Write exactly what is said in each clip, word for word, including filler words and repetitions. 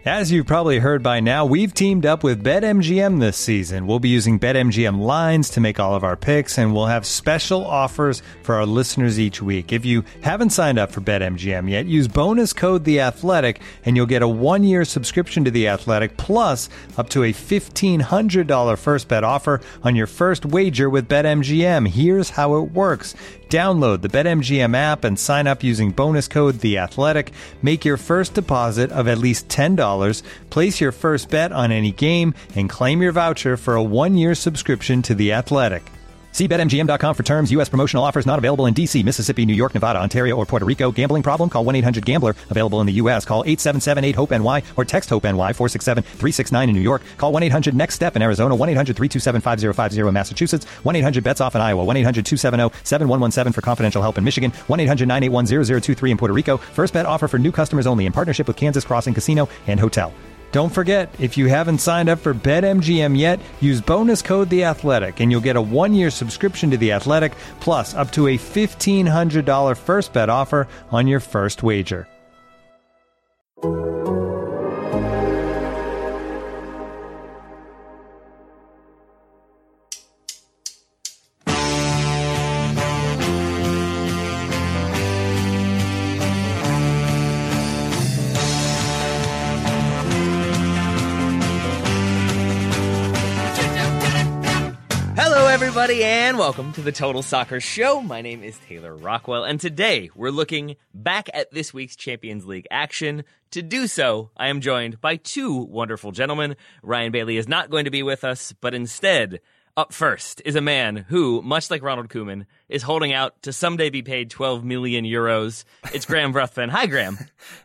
As you've probably heard by now, we've teamed up with BetMGM this season. We'll be using BetMGM lines to make all of our picks, and we'll have special offers for our listeners each week. If you haven't signed up for BetMGM yet, use bonus code The Athletic, and you'll get a one-year subscription to The Athletic, plus up to a fifteen hundred dollars first bet offer on your first wager with BetMGM. Here's how it works. Download the BetMGM app and sign up using bonus code The Athletic. Make your first deposit of at least ten dollars. Place your first bet on any game and claim your voucher for a one-year subscription to The Athletic. See Bet M G M dot com for terms. U S promotional offers not available in D C, Mississippi, New York, Nevada, Ontario, or Puerto Rico. Gambling problem? Call one eight hundred gambler. Available in the U S. Call eight seven seven eight hope N Y or text HOPE-NY four six seven three six nine in New York. Call one eight hundred next step in Arizona. one eight hundred three two seven five zero five zero in Massachusetts. one eight hundred bets off in Iowa. one eight hundred two seven zero seven one one seven for confidential help in Michigan. one eight hundred nine eight one zero zero two three in Puerto Rico. First bet offer for new customers only in partnership with Kansas Crossing Casino and Hotel. Don't forget, if you haven't signed up for BetMGM yet, use bonus code The Athletic, and you'll get a one-year subscription to The Athletic, plus up to a fifteen hundred dollars first bet offer on your first wager. Everybody, and welcome to the Total Soccer Show. My name is Taylor Rockwell, and today we're looking back at this week's Champions League action. To do so, I am joined by two wonderful gentlemen. Ryan Bailey is not going to be with us, but instead, up first is a man who, much like Ronald Koeman, is holding out to someday be paid twelve million euros. It's Graham Ruthven. Hi, Graham.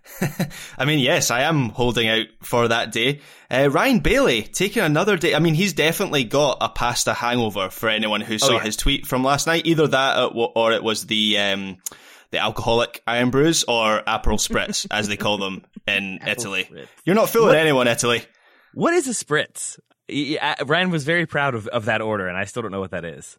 I mean, yes, I am holding out for that day. Uh, Ryan Bailey taking another day. I mean, he's definitely got a pasta hangover for anyone who saw oh, yeah. his tweet from last night. Either that or it was the um, the alcoholic Iron Brews or Aperol Spritz, as they call them in Italy. Spritz. You're not fooling what, anyone, Italy. What is a Spritz? Ryan was very proud of, of that order, and I still don't know what that is.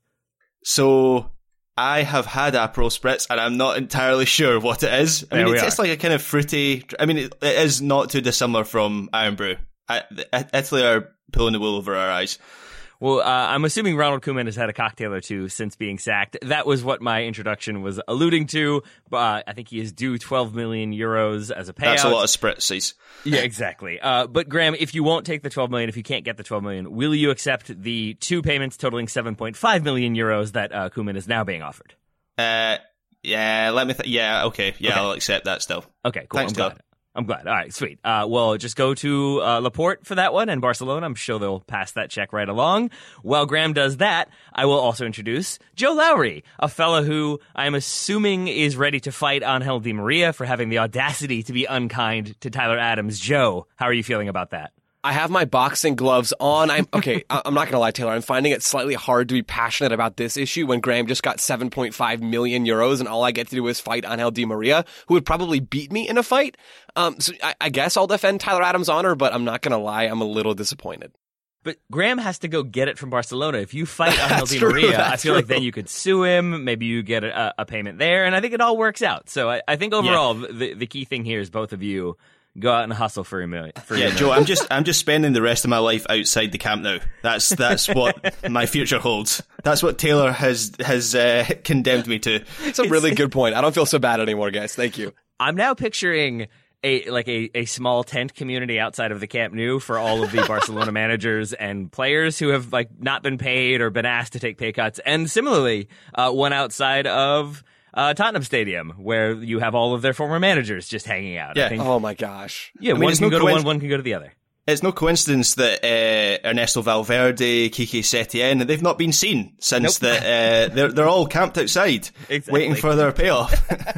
So I have had Aperol Spritz, and I'm not entirely sure what it is. I there mean, it tastes like a kind of fruity... I mean, it, it is not too dissimilar from Iron Brew. I, Italy are pulling the wool over our eyes. Well, uh, I'm assuming Ronald Koeman has had a cocktail or two since being sacked. That was what my introduction was alluding to. Uh, I think he is due twelve million euros as a payout. That's a lot of spritzes. Yeah, exactly. Uh, but Graham, if you won't take the twelve million, if you can't get the twelve million, will you accept the two payments totaling seven point five million euros that uh, Koeman is now being offered? Uh, yeah, let me. Th- yeah, okay, yeah, okay. I'll accept that still. Okay, cool. Thanks, I'm glad. I'm glad. All right, sweet. Uh, well, just go to uh, Laporte for that one and Barcelona. I'm sure they'll pass that check right along. While Graham does that, I will also introduce Joe Lowry, a fella who I'm assuming is ready to fight Angel Di Maria for having the audacity to be unkind to Tyler Adams. Joe, how are you feeling about that? I have my boxing gloves on. I'm okay. I'm not going to lie, Taylor. I'm finding it slightly hard to be passionate about this issue when Graham just got seven point five million euros and all I get to do is fight Angel Di Maria, who would probably beat me in a fight. Um, so I, I guess I'll defend Tyler Adams' honor, but I'm not going to lie. I'm a little disappointed. But Graham has to go get it from Barcelona. If you fight Angel Di Maria, I feel true. like then you could sue him. Maybe you get a, a payment there, and I think it all works out. So I, I think overall, yeah. the, the key thing here is both of you go out and hustle for a million. For yeah, a Joe, I'm just I'm just spending the rest of my life outside the Camp Nou. That's that's what my future holds. That's what Taylor has has uh, condemned me to. It's a really good point. I don't feel so bad anymore, guys. Thank you. I'm now picturing a like a, a small tent community outside of the Camp Nou for all of the Barcelona managers and players who have like not been paid or been asked to take pay cuts, and similarly, uh, one outside of Uh, Tottenham Stadium, where you have all of their former managers just hanging out. Yeah. I think, oh my gosh. Yeah, I mean, one can no go coinc- to one, one can go to the other. It's no coincidence that uh, Ernesto Valverde, Quique Setien, they've not been seen since nope. the, uh, they're they're all camped outside, exactly. waiting for their payoff.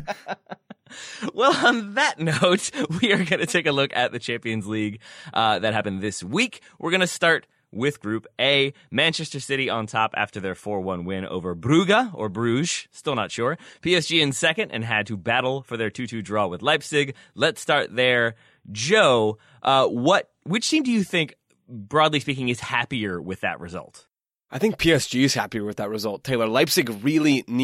Well, on that note, we are going to take a look at the Champions League uh, that happened this week. We're going to start with Group A. Manchester City on top after their four one win over Brugge, or Bruges, still not sure. P S G in second and had to battle for their two two draw with Leipzig. Let's start there. Joe, uh, what which team do you think, broadly speaking, is happier with that result? I think P S G is happier with that result. Taylor, Leipzig really needed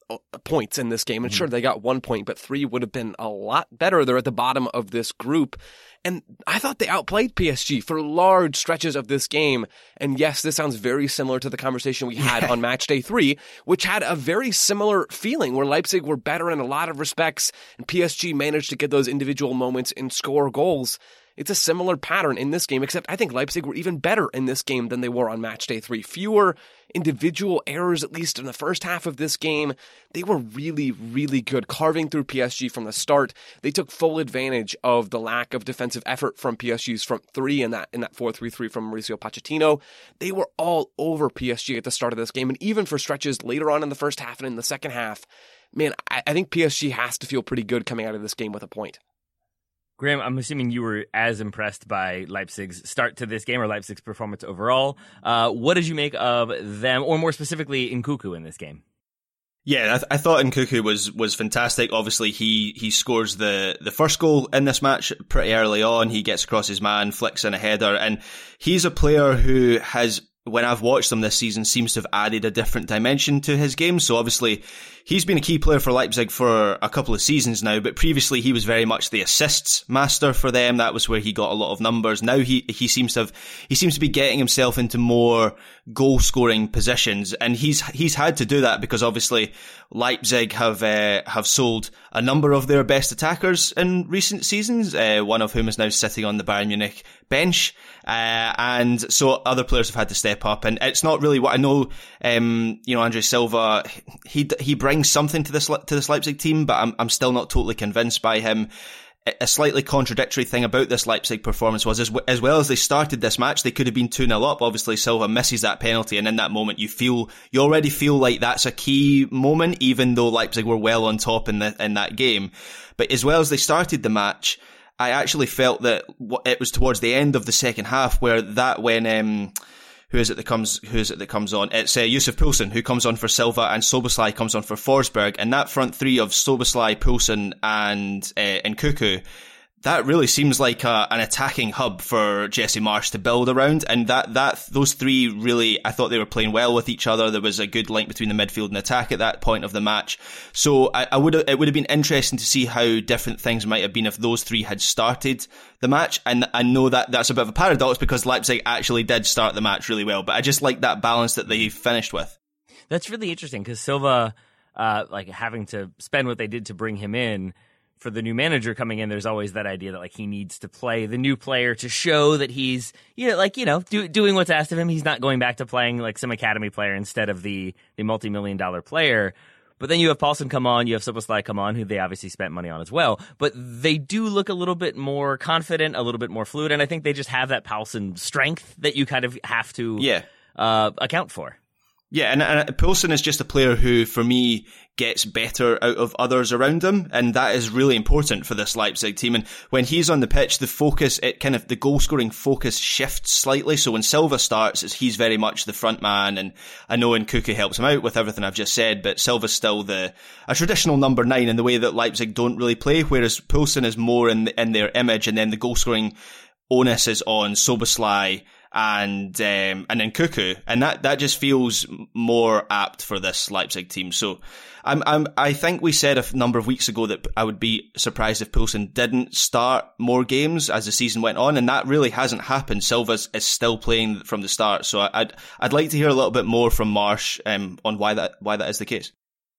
points in this game. And sure, they got one point, but three would have been a lot better. They're at the bottom of this group. And I thought they outplayed P S G for large stretches of this game. And yes, this sounds very similar to the conversation we had on match day three, which had a very similar feeling where Leipzig were better in a lot of respects and P S G managed to get those individual moments and score goals. It's a similar pattern in this game, except I think Leipzig were even better in this game than they were on match day three. Fewer individual errors, at least in the first half of this game. They were really, really good, carving through P S G from the start. They took full advantage of the lack of defensive effort from P S G's front three in that in that four three three from Mauricio Pochettino. They were all over P S G at the start of this game, and even for stretches later on in the first half and in the second half, man, I, I think P S G has to feel pretty good coming out of this game with a point. Graham, I'm assuming you were as impressed by Leipzig's start to this game or Leipzig's performance overall. Uh, what did you make of them, or more specifically, Nkunku in this game? Yeah, I, th- I thought Nkunku was was fantastic. Obviously, he he scores the, the first goal in this match pretty early on. He gets across his man, flicks in a header, and he's a player who has, when I've watched him this season, seems to have added a different dimension to his game. So obviously, he's been a key player for Leipzig for a couple of seasons now, but previously he was very much the assists master for them. That was where he got a lot of numbers. Now he, he seems to have, he seems to be getting himself into more goal scoring positions, and he's, he's had to do that because obviously Leipzig have, uh, have sold a number of their best attackers in recent seasons, uh, one of whom is now sitting on the Bayern Munich bench. Uh, and so other players have had to step up, and it's not really what I know. Um, you know, Andre Silva, he, he brings something to this, to this Leipzig team, but I'm, I'm still not totally convinced by him. A slightly contradictory thing about this Leipzig performance was, as, as well as they started this match, they could have been two nil up. Obviously, Silva misses that penalty, and in that moment, you feel, you already feel like that's a key moment, even though Leipzig were well on top in the, in that game. But as well as they started the match, I actually felt that it was towards the end of the second half where that when, um, who is it that comes, who is it that comes on? It's uh, Yusuf Poulsen who comes on for Silva, and Szoboszlai comes on for Forsberg, and that front three of Szoboszlai, Poulsen and, uh, Nkunku, that really seems like a, an attacking hub for Jesse Marsch to build around. And that, that, those three really, I thought they were playing well with each other. There was a good link between the midfield and attack at that point of the match. So I, I would have, it would have been interesting to see how different things might have been if those three had started the match. And I know that that's a bit of a paradox because Leipzig actually did start the match really well, but I just like that balance that they finished with. That's really interesting because Silva, uh, like having to spend what they did to bring him in, for the new manager coming in, there's always that idea that like he needs to play the new player to show that he's, you know, like, you know, do, doing what's asked of him. He's not going back to playing like some academy player instead of the, the multi-million dollar player. But then you have Poulsen come on, you have Szoboszlai come on, who they obviously spent money on as well. But they do look a little bit more confident, a little bit more fluid, and I think they just have that Poulsen strength that you kind of have to yeah. uh, account for. Yeah, and, and Poulsen is just a player who, for me, gets better out of others around him, and that is really important for this Leipzig team. And when he's on the pitch, the focus, it kind of, the goal-scoring focus shifts slightly. So when Silva starts, it's, he's very much the front man, and I know Nkunku helps him out with everything I've just said, but Silva's still the a traditional number nine in the way that Leipzig don't really play, whereas Poulsen is more in the, in their image, and then the goal-scoring onus is on Szoboszlai and um, and then Nkunku, and that, that just feels more apt for this Leipzig team. So I'm I'm I think we said a number of weeks ago that I would be surprised if Poulsen didn't start more games as the season went on, and that really hasn't happened. Silva is still playing from the start, so I'd I'd like to hear a little bit more from Marsch um, on why that why that is the case.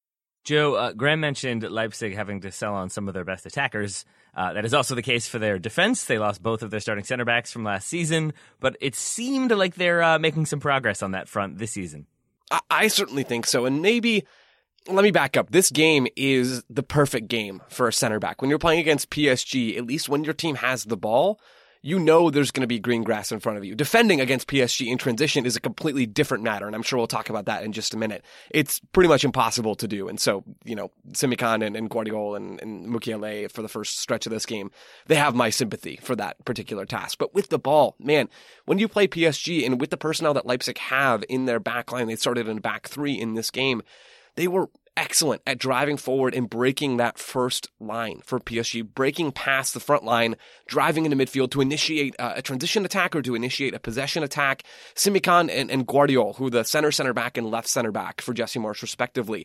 Joe, uh, Graham mentioned Leipzig having to sell on some of their best attackers. Uh, that is also the case for their defense. They lost both of their starting center backs from last season, but it seemed like they're uh, making some progress on that front this season. I, I certainly think so. And maybe, let me back up. This game is the perfect game for a center back. When you're playing against P S G, at least when your team has the ball, you know there's going to be green grass in front of you. Defending against P S G in transition is a completely different matter, and I'm sure we'll talk about that in just a minute. It's pretty much impossible to do, and so, you know, Simikan and, and Guardiola and, and Mukiele for the first stretch of this game, they have my sympathy for that particular task. But with the ball, man, when you play P S G and with the personnel that Leipzig have in their back line, they started in back three in this game, they were excellent at driving forward and breaking that first line for P S G, breaking past the front line, driving into midfield to initiate uh, a transition attack or to initiate a possession attack. Simikan and, and Guardiola, who are the center center back and left center back for Jesse Marsch respectively,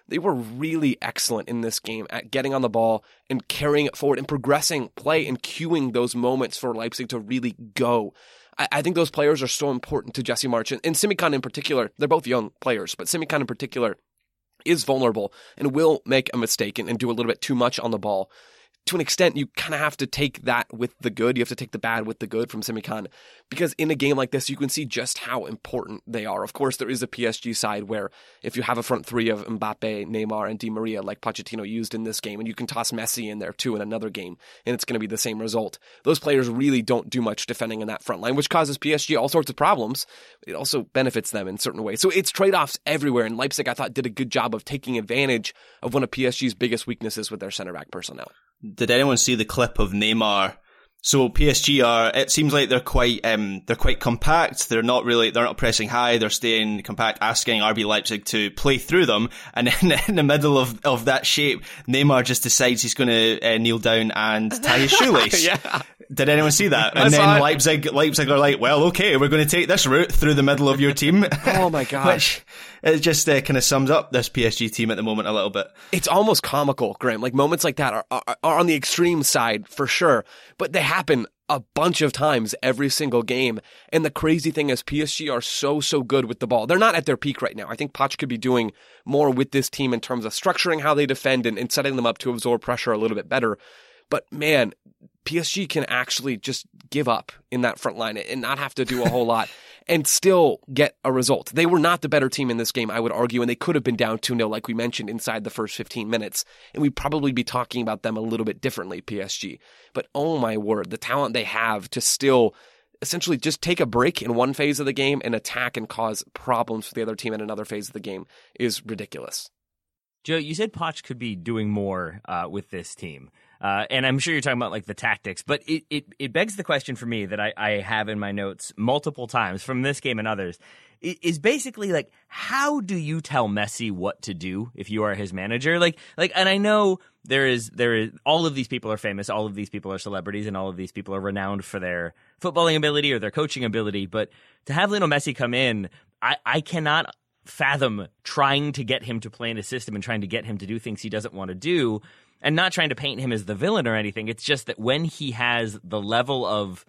They were really excellent in this game at getting on the ball and carrying it forward and progressing play and cueing those moments for Leipzig to really go. I, I think those players are so important to Jesse Marsch. And, and Simicon in particular, they're both young players, but Simicon in particular is vulnerable and will make a mistake and, and do a little bit too much on the ball. To an extent, you kind of have to take that with the good. You have to take the bad with the good from Simicon, because in a game like this, you can see just how important they are. Of course, there is a P S G side where if you have a front three of Mbappe, Neymar, and Di Maria, like Pochettino used in this game, and you can toss Messi in there too in another game, and it's going to be the same result. Those players really don't do much defending in that front line, which causes P S G all sorts of problems. It also benefits them in certain ways. So it's trade-offs everywhere, and Leipzig, I thought, did a good job of taking advantage of one of P S G's biggest weaknesses with their center-back personnel. Did anyone see the clip of Neymar? So P S G are, it seems like they're quite, um, they're quite compact. They're not really, they're not pressing high. They're staying compact, asking R B Leipzig to play through them. And then in the middle of, of that shape, Neymar just decides he's going to uh, kneel down and tie his shoelace. Yeah. Did anyone see that? And then Leipzig, Leipzig are like, well, okay, we're going to take this route through the middle of your team. Oh my gosh. Which, it just uh, kind of sums up this P S G team at the moment a little bit. It's almost comical, Graham. Like, moments like that are, are, are on the extreme side for sure, but they happen a bunch of times every single game. And the crazy thing is P S G are so, so good with the ball. They're not at their peak right now. I think Poch could be doing more with this team in terms of structuring how they defend and, and setting them up to absorb pressure a little bit better. But man, P S G can actually just give up in that front line and not have to do a whole lot and still get a result. They were not the better team in this game, I would argue, and they could have been down two nil, like we mentioned, inside the first fifteen minutes, and we'd probably be talking about them a little bit differently, P S G. But oh my word, the talent they have to still essentially just take a break in one phase of the game and attack and cause problems for the other team in another phase of the game is ridiculous. Joe, you said Poch could be doing more uh, with this team. Uh, and I'm sure you're talking about like the tactics, but it, it, it begs the question for me that I, I have in my notes multiple times from this game and others, is basically like, how do you tell Messi what to do if you are his manager? Like, like, and I know there is, there is, all of these people are famous, all of these people are celebrities, and all of these people are renowned for their footballing ability or their coaching ability. But to have Lionel Messi come in, I, I cannot fathom trying to get him to play in a system and trying to get him to do things he doesn't want to do. And not trying to paint him as the villain or anything. It's just that when he has the level of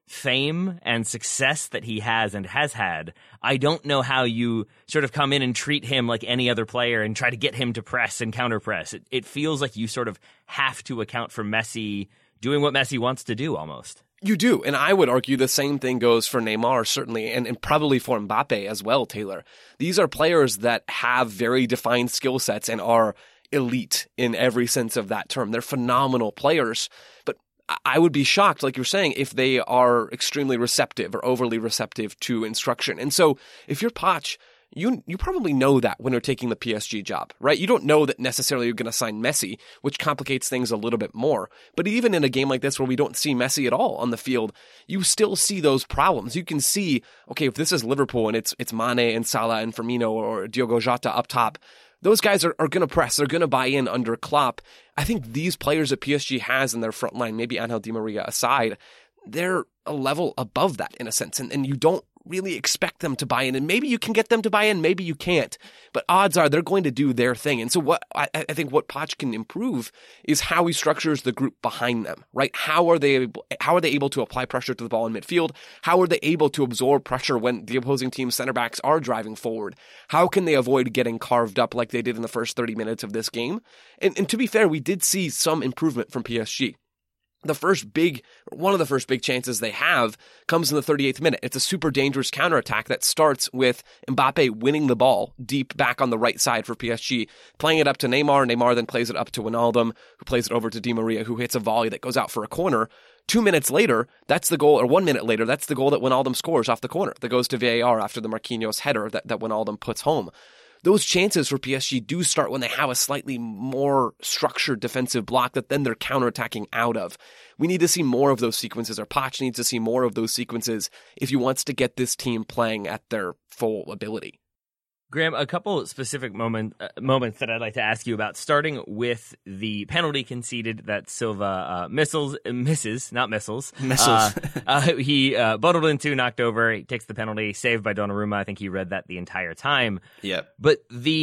fame and success that he has and has had, I don't know how you sort of come in and treat him like any other player and try to get him to press and counter press. It, it feels like you sort of have to account for Messi doing what Messi wants to do almost. You do, and I would argue the same thing goes for Neymar, certainly, and, and probably for Mbappe as well, Taylor. These are players that have very defined skill sets and are elite in every sense of that term. They're phenomenal players, but I would be shocked, like you're saying, if they are extremely receptive or overly receptive to instruction. And so if you're Poch, you you probably know that when you're taking the P S G job, right? You don't know that necessarily you're going to sign Messi, which complicates things a little bit more. But even in a game like this where we don't see Messi at all on the field, you still see those problems. You can see, okay, if this is Liverpool and it's it's Mane and Salah and Firmino or Diogo Jota up top, those guys are, are going to press. They're going to buy in under Klopp. I think these players that P S G has in their front line, maybe Angel Di Maria aside, they're a level above that in a sense. And, and you don't really expect them to buy in. And maybe you can get them to buy in, maybe you can't. But odds are they're going to do their thing. And so what I, I think what Poch can improve is how he structures the group behind them, right? How are they able, how are they able to apply pressure to the ball in midfield? How are they able to absorb pressure when the opposing team's center backs are driving forward? How can they avoid getting carved up like they did in the first thirty minutes of this game? And, and to be fair, we did see some improvement from P S G. The first big, one of the first big chances they have comes in the thirty-eighth minute. It's a super dangerous counterattack that starts with Mbappe winning the ball deep back on the right side for P S G, playing it up to Neymar. Neymar then plays it up to Wijnaldum, who plays it over to Di Maria, who hits a volley that goes out for a corner. Two minutes later, that's the goal, or one minute later, that's the goal that Wijnaldum scores off the corner that goes to V A R after the Marquinhos header that, that Wijnaldum puts home. Those chances for P S G do start when they have a slightly more structured defensive block that then they're counterattacking out of. We need to see more of those sequences, or Poch needs to see more of those sequences if he wants to get this team playing at their full ability. Graham, a couple specific moment, uh, moments that I'd like to ask you about, starting with the penalty conceded that Silva uh, missiles, misses, not missiles. Missiles. Uh, uh, he uh, buttled into, knocked over, he takes the penalty, saved by Donnarumma. I think he read that the entire time. Yep. But the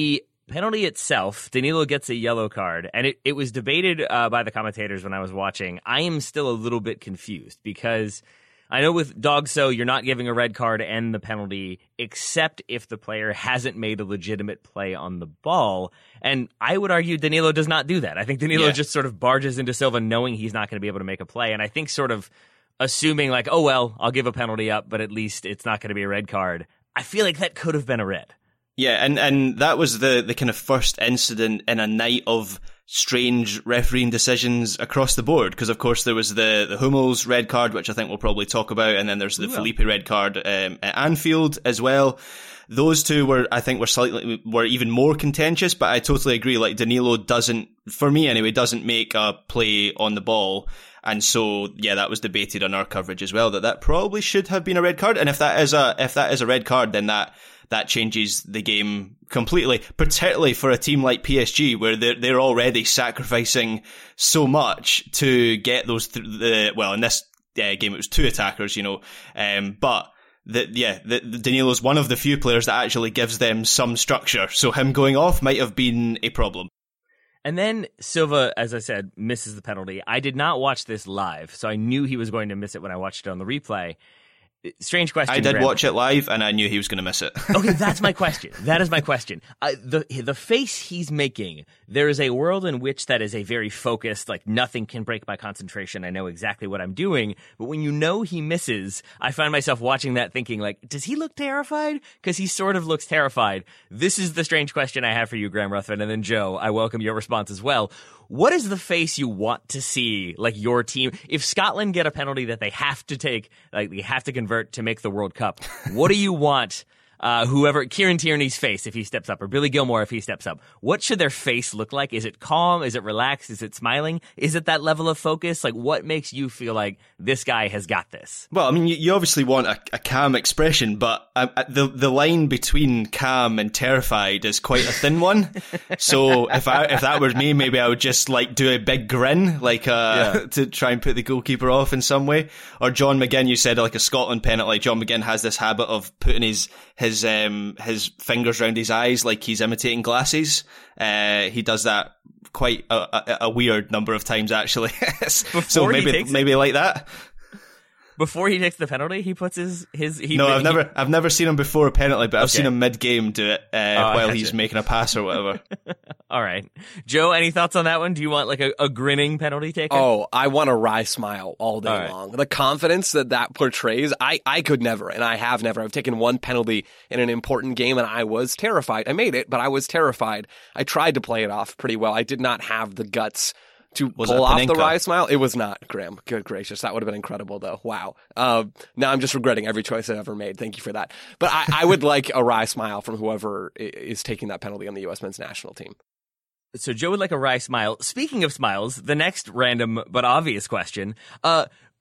penalty itself, Danilo gets a yellow card, and it, it was debated uh, by the commentators when I was watching. I am still a little bit confused because I know with Dogso, you're not giving a red card and the penalty, except if the player hasn't made a legitimate play on the ball. And I would argue Danilo does not do that. I think Danilo yeah. just sort of barges into Silva knowing he's not going to be able to make a play. And I think sort of assuming like, oh, well, I'll give a penalty up, but at least it's not going to be a red card. I feel like that could have been a red. Yeah, and, and that was the, the kind of first incident in a night of strange refereeing decisions across the board, because of course there was the, the Hummels red card, which I think we'll probably talk about, and then there's the Ooh, Felipe red card um, at Anfield as well. Those two were, I think, were slightly, were even more contentious, but I totally agree, like Danilo doesn't, for me anyway, doesn't make a play on the ball. And so, yeah, that was debated on our coverage as well, that that probably should have been a red card. And if that is a, if that is a red card, then that, that changes the game completely, particularly for a team like P S G, where they're, they're already sacrificing so much to get those, th- the, well, in this uh, game it was two attackers, you know, um, but the, yeah, the, the Danilo's one of the few players that actually gives them some structure. So him going off might have been a problem. And then Silva, as I said, misses the penalty. I did not watch this live, so I knew he was going to miss it when I watched it on the replay. Strange question. I did Graham. watch it live, and I knew he was going to miss it. Okay, that's my question. That is my question. Uh, the the face he's making, there is a world in which that is a very focused, like, nothing can break my concentration. I know exactly what I'm doing. But when you know he misses, I find myself watching that thinking, like, does he look terrified? Because he sort of looks terrified. This is the strange question I have for you, Graham Ruthven. And then, Joe, I welcome your response as well. What is the face you want to see, like, your team? If Scotland get a penalty that they have to take, like, they have to convert to make the World Cup, what do you want uh, whoever, Kieran Tierney's face if he steps up, or Billy Gilmore if he steps up? What should their face look like? Is it calm? Is it relaxed? Is it smiling? Is it that level of focus? Like, what makes you feel like this guy has got this? Well, I mean, you, you obviously want a, a calm expression, but uh, the the line between calm and terrified is quite a thin one. So if I if that were me, maybe I would just like do a big grin, like uh, yeah. to try and put the goalkeeper off in some way. Or John McGinn, you said like a Scotland penalty. John McGinn has this habit of putting his his um his fingers around his eyes like he's imitating glasses. Uh, he does that quite a, a, a weird number of times actually. So maybe maybe like that. Before he takes the penalty, he puts his his. He, no, I've he, never I've never seen him before a penalty, but I've okay. seen him mid game do it uh, oh, while he's you. making a pass or whatever. All right, Joe, any thoughts on that one? Do you want like a, a grinning penalty taker? Oh, I want a wry smile all day all right. long. The confidence that that portrays, I I could never, and I have never. I've taken one penalty in an important game, and I was terrified. I made it, but I was terrified. I tried to play it off pretty well. I did not have the guts to was pull off the wry smile. It was not, Graham. Good gracious. That would have been incredible, though. Wow. Uh, now I'm just regretting every choice I've ever made. Thank you for that. But I, I would like a wry smile from whoever is taking that penalty on the U S men's national team. So Joe would like a wry smile. Speaking of smiles, the next random but obvious question, uh,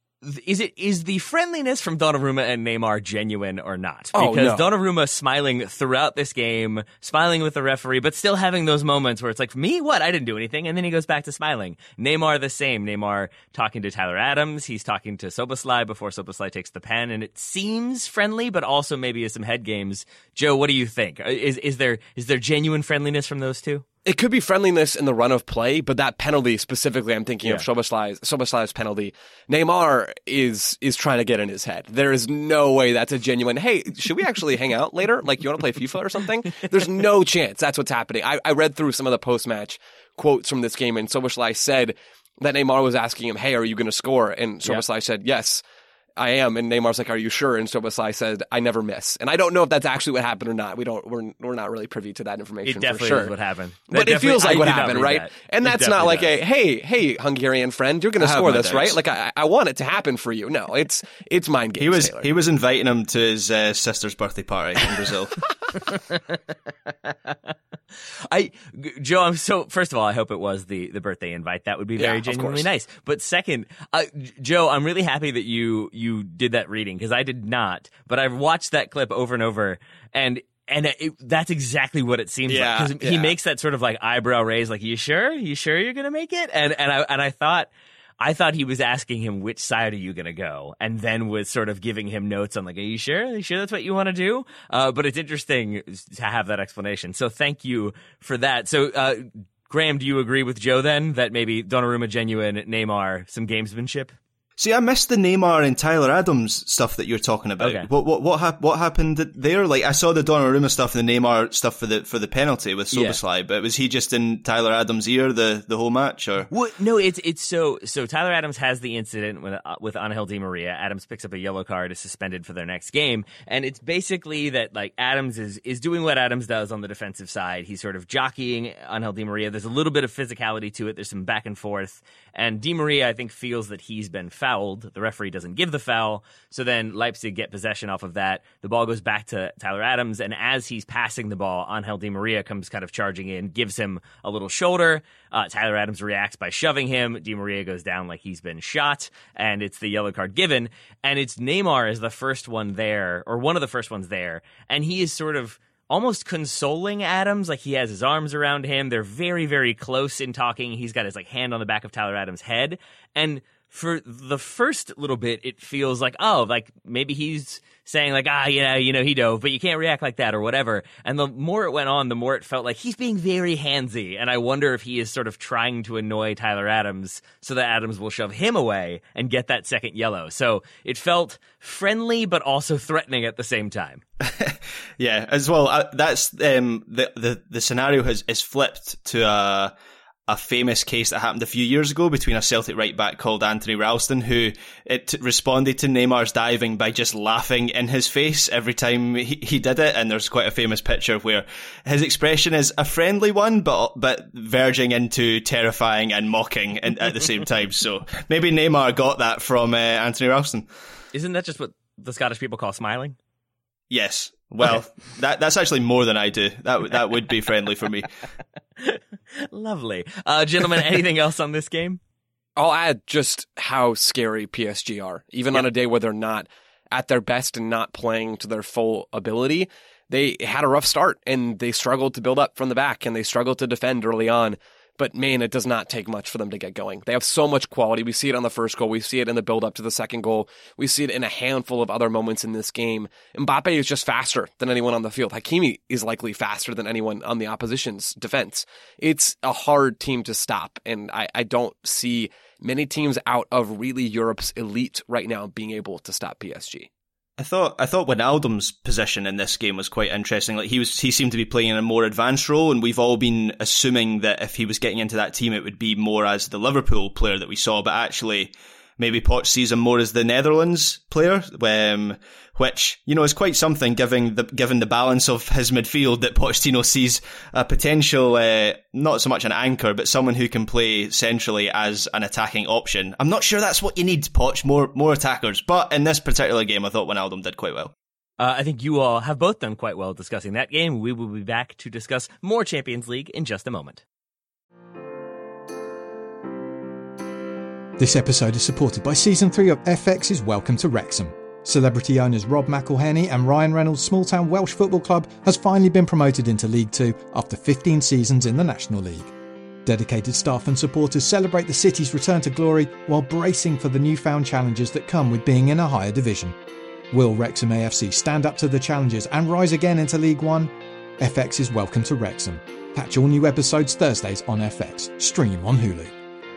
Is it is the friendliness from Donnarumma and Neymar genuine or not? Because oh, no. Donnarumma smiling throughout this game, smiling with the referee, but still having those moments where it's like, me? What? I didn't do anything. And then he goes back to smiling. Neymar the same. Neymar talking to Tyler Adams. He's talking to Szoboszlai before Szoboszlai takes the pen. And it seems friendly, but also maybe is some head games. Joe, what do you think? Is is there is there genuine friendliness from those two? It could be friendliness in the run of play, but that penalty specifically, I'm thinking yeah. of Szoboszlai's, Szoboszlai's penalty. Neymar is is trying to get in his head. There is no way that's a genuine, hey, should we actually hang out later? Like, you want to play FIFA or something? There's no chance that's what's happening. I, I read through some of the post-match quotes from this game, and Szoboszlai said that Neymar was asking him, hey, are you going to score? And Szoboszlai yeah. said, yes, I am. And Neymar's like, are you sure? And Szoboszlai said, I never miss. And I don't know if that's actually what happened or not. We don't, we're, we're not really privy to that information. It definitely for sure. is what happened. But it feels like what happened, right? That. And that's not like does. a, hey, hey, Hungarian friend, you're going to score this, doubts. right? Like, I, I want it to happen for you. No, it's, it's mind games. He was, Taylor. he was inviting him to his uh, sister's birthday party in Brazil. I, Joe, I'm so, first of all, I hope it was the, the birthday invite. That would be very yeah, genuinely nice. But second, uh, Joe, I'm really happy that you, you did that reading, because I did not, but I've watched that clip over and over, and and it, that's exactly what it seems yeah, like. Because yeah. he makes that sort of like eyebrow raise, like, you sure? You sure you're going to make it? And, and I, and I thought, I thought he was asking him, which side are you going to go? And then was sort of giving him notes on like, are you sure? Are you sure that's what you want to do? Uh, but it's interesting to have that explanation. So thank you for that. So, uh, Graham, do you agree with Joe then that maybe Donnarumma, genuine, Neymar, some gamesmanship? See, I missed the Neymar and Tyler Adams stuff that you're talking about. Okay. What what what, hap- what happened there? Like, I saw the Donnarumma stuff and the Neymar stuff for the for the penalty with Szoboszlai, yeah. But was he just in Tyler Adams' ear the, the whole match? Or what? No, it's it's so so. Tyler Adams has the incident with uh, with Angel Di Maria. Adams picks up a yellow card, is suspended for their next game, and it's basically that like Adams is is doing what Adams does on the defensive side. He's sort of jockeying Angel Di Maria. There's a little bit of physicality to it. There's some back and forth, and Di Maria I think feels that he's been fouled. The referee doesn't give the foul, so then Leipzig get possession off of that. The ball goes back to Tyler Adams, and as he's passing the ball, Angel Di Maria comes kind of charging in, gives him a little shoulder. Uh, Tyler Adams reacts by shoving him. Di Maria goes down like he's been shot, and it's the yellow card given. And it's Neymar is the first one there, or one of the first ones there, and he is sort of almost consoling Adams, like he has his arms around him. They're very, very close in talking. He's got his like hand on the back of Tyler Adams' head, and for the first little bit, it feels like, oh, like maybe he's saying like, ah, you know, you know, he dove, but you can't react like that or whatever. And the more it went on, the more it felt like he's being very handsy. And I wonder if he is sort of trying to annoy Tyler Adams so that Adams will shove him away and get that second yellow. So it felt friendly, but also threatening at the same time. Yeah, as well. Uh, that's um, the the the scenario has is flipped to a. a famous case that happened a few years ago between a Celtic right-back called Anthony Ralston, who it responded to Neymar's diving by just laughing in his face every time he, he did it. And there's quite a famous picture where his expression is a friendly one, but but verging into terrifying and mocking and, at the same time. So maybe Neymar got that from uh, Anthony Ralston. Isn't that just what the Scottish people call smiling? Yes. Well, okay. that that's actually more than I do. That that would be friendly for me. Lovely. Uh, gentlemen, anything else on this game? I'll add just how scary P S G are. Even yep. on a day where they're not at their best and not playing to their full ability, they had a rough start and they struggled to build up from the back and they struggled to defend early on. But man, it does not take much for them to get going. They have so much quality. We see it on the first goal. We see it in the build-up to the second goal. We see it in a handful of other moments in this game. Mbappe is just faster than anyone on the field. Hakimi is likely faster than anyone on the opposition's defense. It's a hard team to stop, and I, I don't see many teams out of really Europe's elite right now being able to stop P S G. I thought I thought Wijnaldum's position in this game was quite interesting. Like he was, he seemed to be playing in a more advanced role, and we've all been assuming that if he was getting into that team, it would be more as the Liverpool player that we saw. But actually, maybe Poch sees him more as the Netherlands player, um, which you know is quite something, given the given the balance of his midfield. That Pochettino sees a potential, uh, not so much an anchor, but someone who can play centrally as an attacking option. I'm not sure that's what you need, Poch. More more attackers, but in this particular game, I thought Wijnaldum did quite well. Uh, I think you all have both done quite well discussing that game. We will be back to discuss more Champions League in just a moment. This episode is supported by Season three of F X's Welcome to Wrexham. Celebrity owners Rob McElhenney and Ryan Reynolds' small-town Welsh football club has finally been promoted into League Two after fifteen seasons in the National League. Dedicated staff and supporters celebrate the city's return to glory while bracing for the newfound challenges that come with being in a higher division. Will Wrexham A F C stand up to the challenges and rise again into League One? F X's Welcome to Wrexham. Catch all new episodes Thursdays on F X. Stream on Hulu.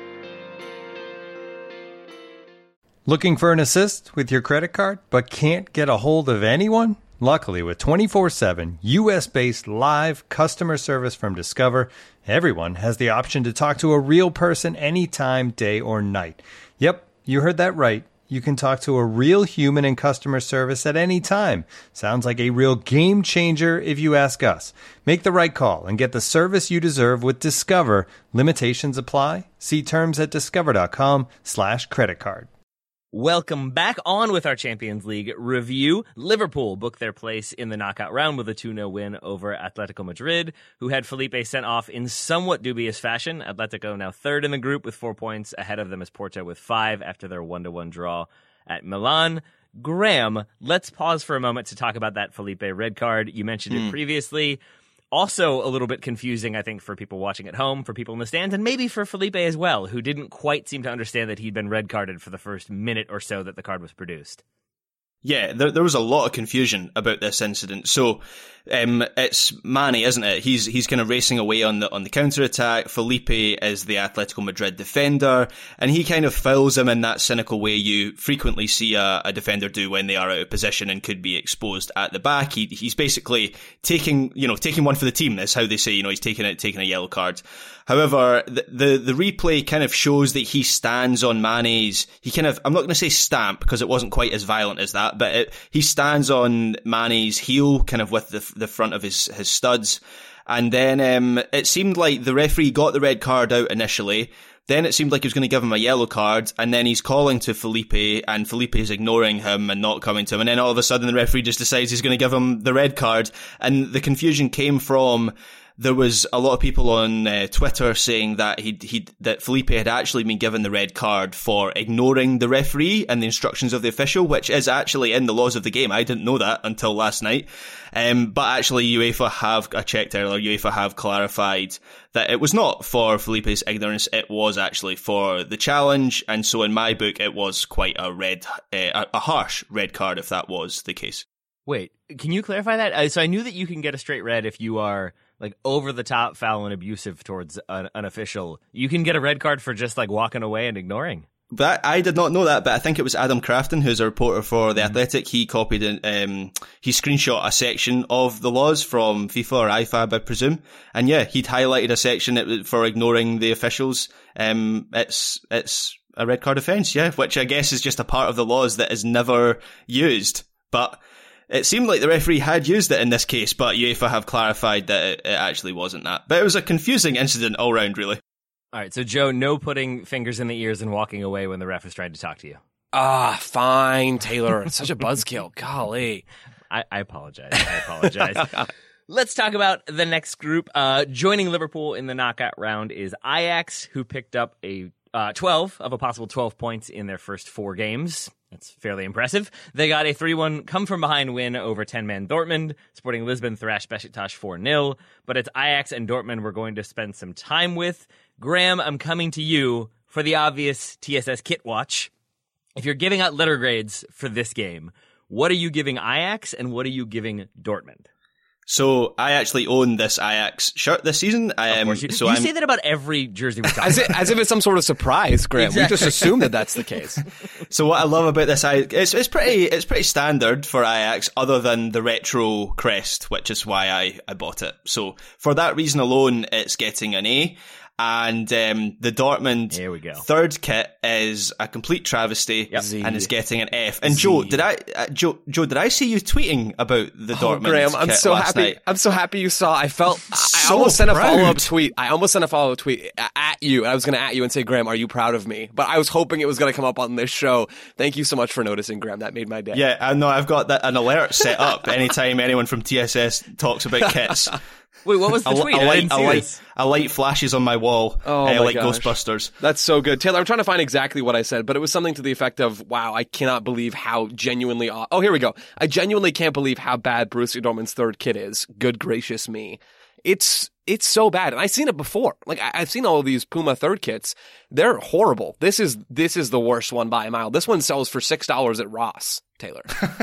Looking for an assist with your credit card, but can't get a hold of anyone? Luckily, with twenty-four seven U S-based live customer service from Discover, everyone has the option to talk to a real person anytime, day or night. Yep, you heard that right. You can talk to a real human in customer service at any time. Sounds like a real game changer if you ask us. Make the right call and get the service you deserve with Discover. Limitations apply. See terms at discover.com slash credit card. Welcome back. On with our Champions League review. Liverpool booked their place in the knockout round with a two nil win over Atletico Madrid, who had Felipe sent off in somewhat dubious fashion. Atletico now third in the group with four points. Ahead of them is Porto with five after their one to one draw at Milan. Graham, let's pause for a moment to talk about that Felipe red card. You mentioned mm. it previously. Also a little bit confusing, I think, for people watching at home, for people in the stands, and maybe for Felipe as well, who didn't quite seem to understand that he'd been red carded for the first minute or so that the card was produced. Yeah, there, there was a lot of confusion about this incident. So, um, it's Manny, isn't it? He's he's kind of racing away on the on the counter attack. Felipe is the Atletico Madrid defender, and he kind of fouls him in that cynical way you frequently see a, a defender do when they are out of position and could be exposed at the back. He he's basically taking you know taking one for the team. That's how they say. You know, he's taking it taking a yellow card. However, the, the the replay kind of shows that he stands on Mane's. He kind of I'm not going to say stamp because it wasn't quite as violent as that, but it, he stands on Mane's heel, kind of with the the front of his his studs, and then um, it seemed like the referee got the red card out initially. Then it seemed like he was going to give him a yellow card, and then he's calling to Felipe, and Felipe is ignoring him and not coming to him. And then all of a sudden, the referee just decides he's going to give him the red card, and the confusion came from. There was a lot of people on uh, Twitter saying that he he that Felipe had actually been given the red card for ignoring the referee and the instructions of the official, which is actually in the laws of the game. I didn't know that until last night. Um, but actually, UEFA have, I checked earlier, UEFA have clarified that it was not for Felipe's ignorance, it was actually for the challenge. And so in my book, it was quite a red, uh, a harsh red card if that was the case. Wait, can you clarify that? Uh, so I knew that you can get a straight red if you are like over the top, foul, and abusive towards an, an official. You can get a red card for just like walking away and ignoring. But I did not know that, but I think it was Adam Crafton, who's a reporter for The Athletic. He copied and um, he screenshot a section of the laws from FIFA or I F A B, I presume. And yeah, he'd highlighted a section for ignoring the officials. Um, it's, it's a red card offence, yeah, which I guess is just a part of the laws that is never used. But it seemed like the referee had used it in this case, but UEFA have clarified that it, it actually wasn't that. But it was a confusing incident all round, really. All right, so Joe, no putting fingers in the ears and walking away when the ref is trying to talk to you. Ah, fine, Taylor. It's such a buzzkill. Golly. I, I apologize. I apologize. Let's talk about the next group. Uh, joining Liverpool in the knockout round is Ajax, who picked up a uh, twelve of a possible twelve points in their first four games. That's fairly impressive. They got a three one come-from-behind win over ten-man Dortmund. Sporting Lisbon thrashed Besiktas four nil. But it's Ajax and Dortmund we're going to spend some time with. Graham, I'm coming to you for the obvious T S S kit watch. If you're giving out letter grades for this game, what are you giving Ajax and what are you giving Dortmund? So I actually own this Ajax shirt this season. I, um, you so you I'm, say that about every jersey we talk as, about. it, as if it's some sort of surprise, Graham. Exactly. We just assume that that's the case. So what I love about this, it's it's pretty it's pretty standard for Ajax, other than the retro crest, which is why I, I bought it. So for that reason alone, it's getting an A. And um, the Dortmund Here we go. third kit is a complete travesty, Yep. and is getting an F. And Z. Joe, did I, uh, Joe, Joe, did I see you tweeting about the Oh, Dortmund Graham, I'm kit so last happy. night? I'm so happy you saw. I felt I So almost sent a proud. follow up tweet. I almost sent a follow up tweet at you. I was going to at you and say, Graham, are you proud of me? But I was hoping it was going to come up on this show. Thank you so much for noticing, Graham. That made my day. Yeah, I know. I've got that an alert set up anytime anyone from T S S talks about kits. Wait, what was the A, tweet? a I light, didn't a see light, this. a light flashes on my wall, Oh uh, my like gosh. Ghostbusters. That's so good. Taylor, I'm trying to find exactly what I said, but it was something to the effect of, wow, I cannot believe how genuinely... aw- Oh, here we go. I genuinely can't believe how bad Borussia Dortmund's third kit is. Good gracious me. It's it's so bad. And I've seen it before. Like, I, I've seen all of these Puma third kits. They're horrible. This is this is the worst one by a mile. This one sells for six dollars at Ross, Taylor.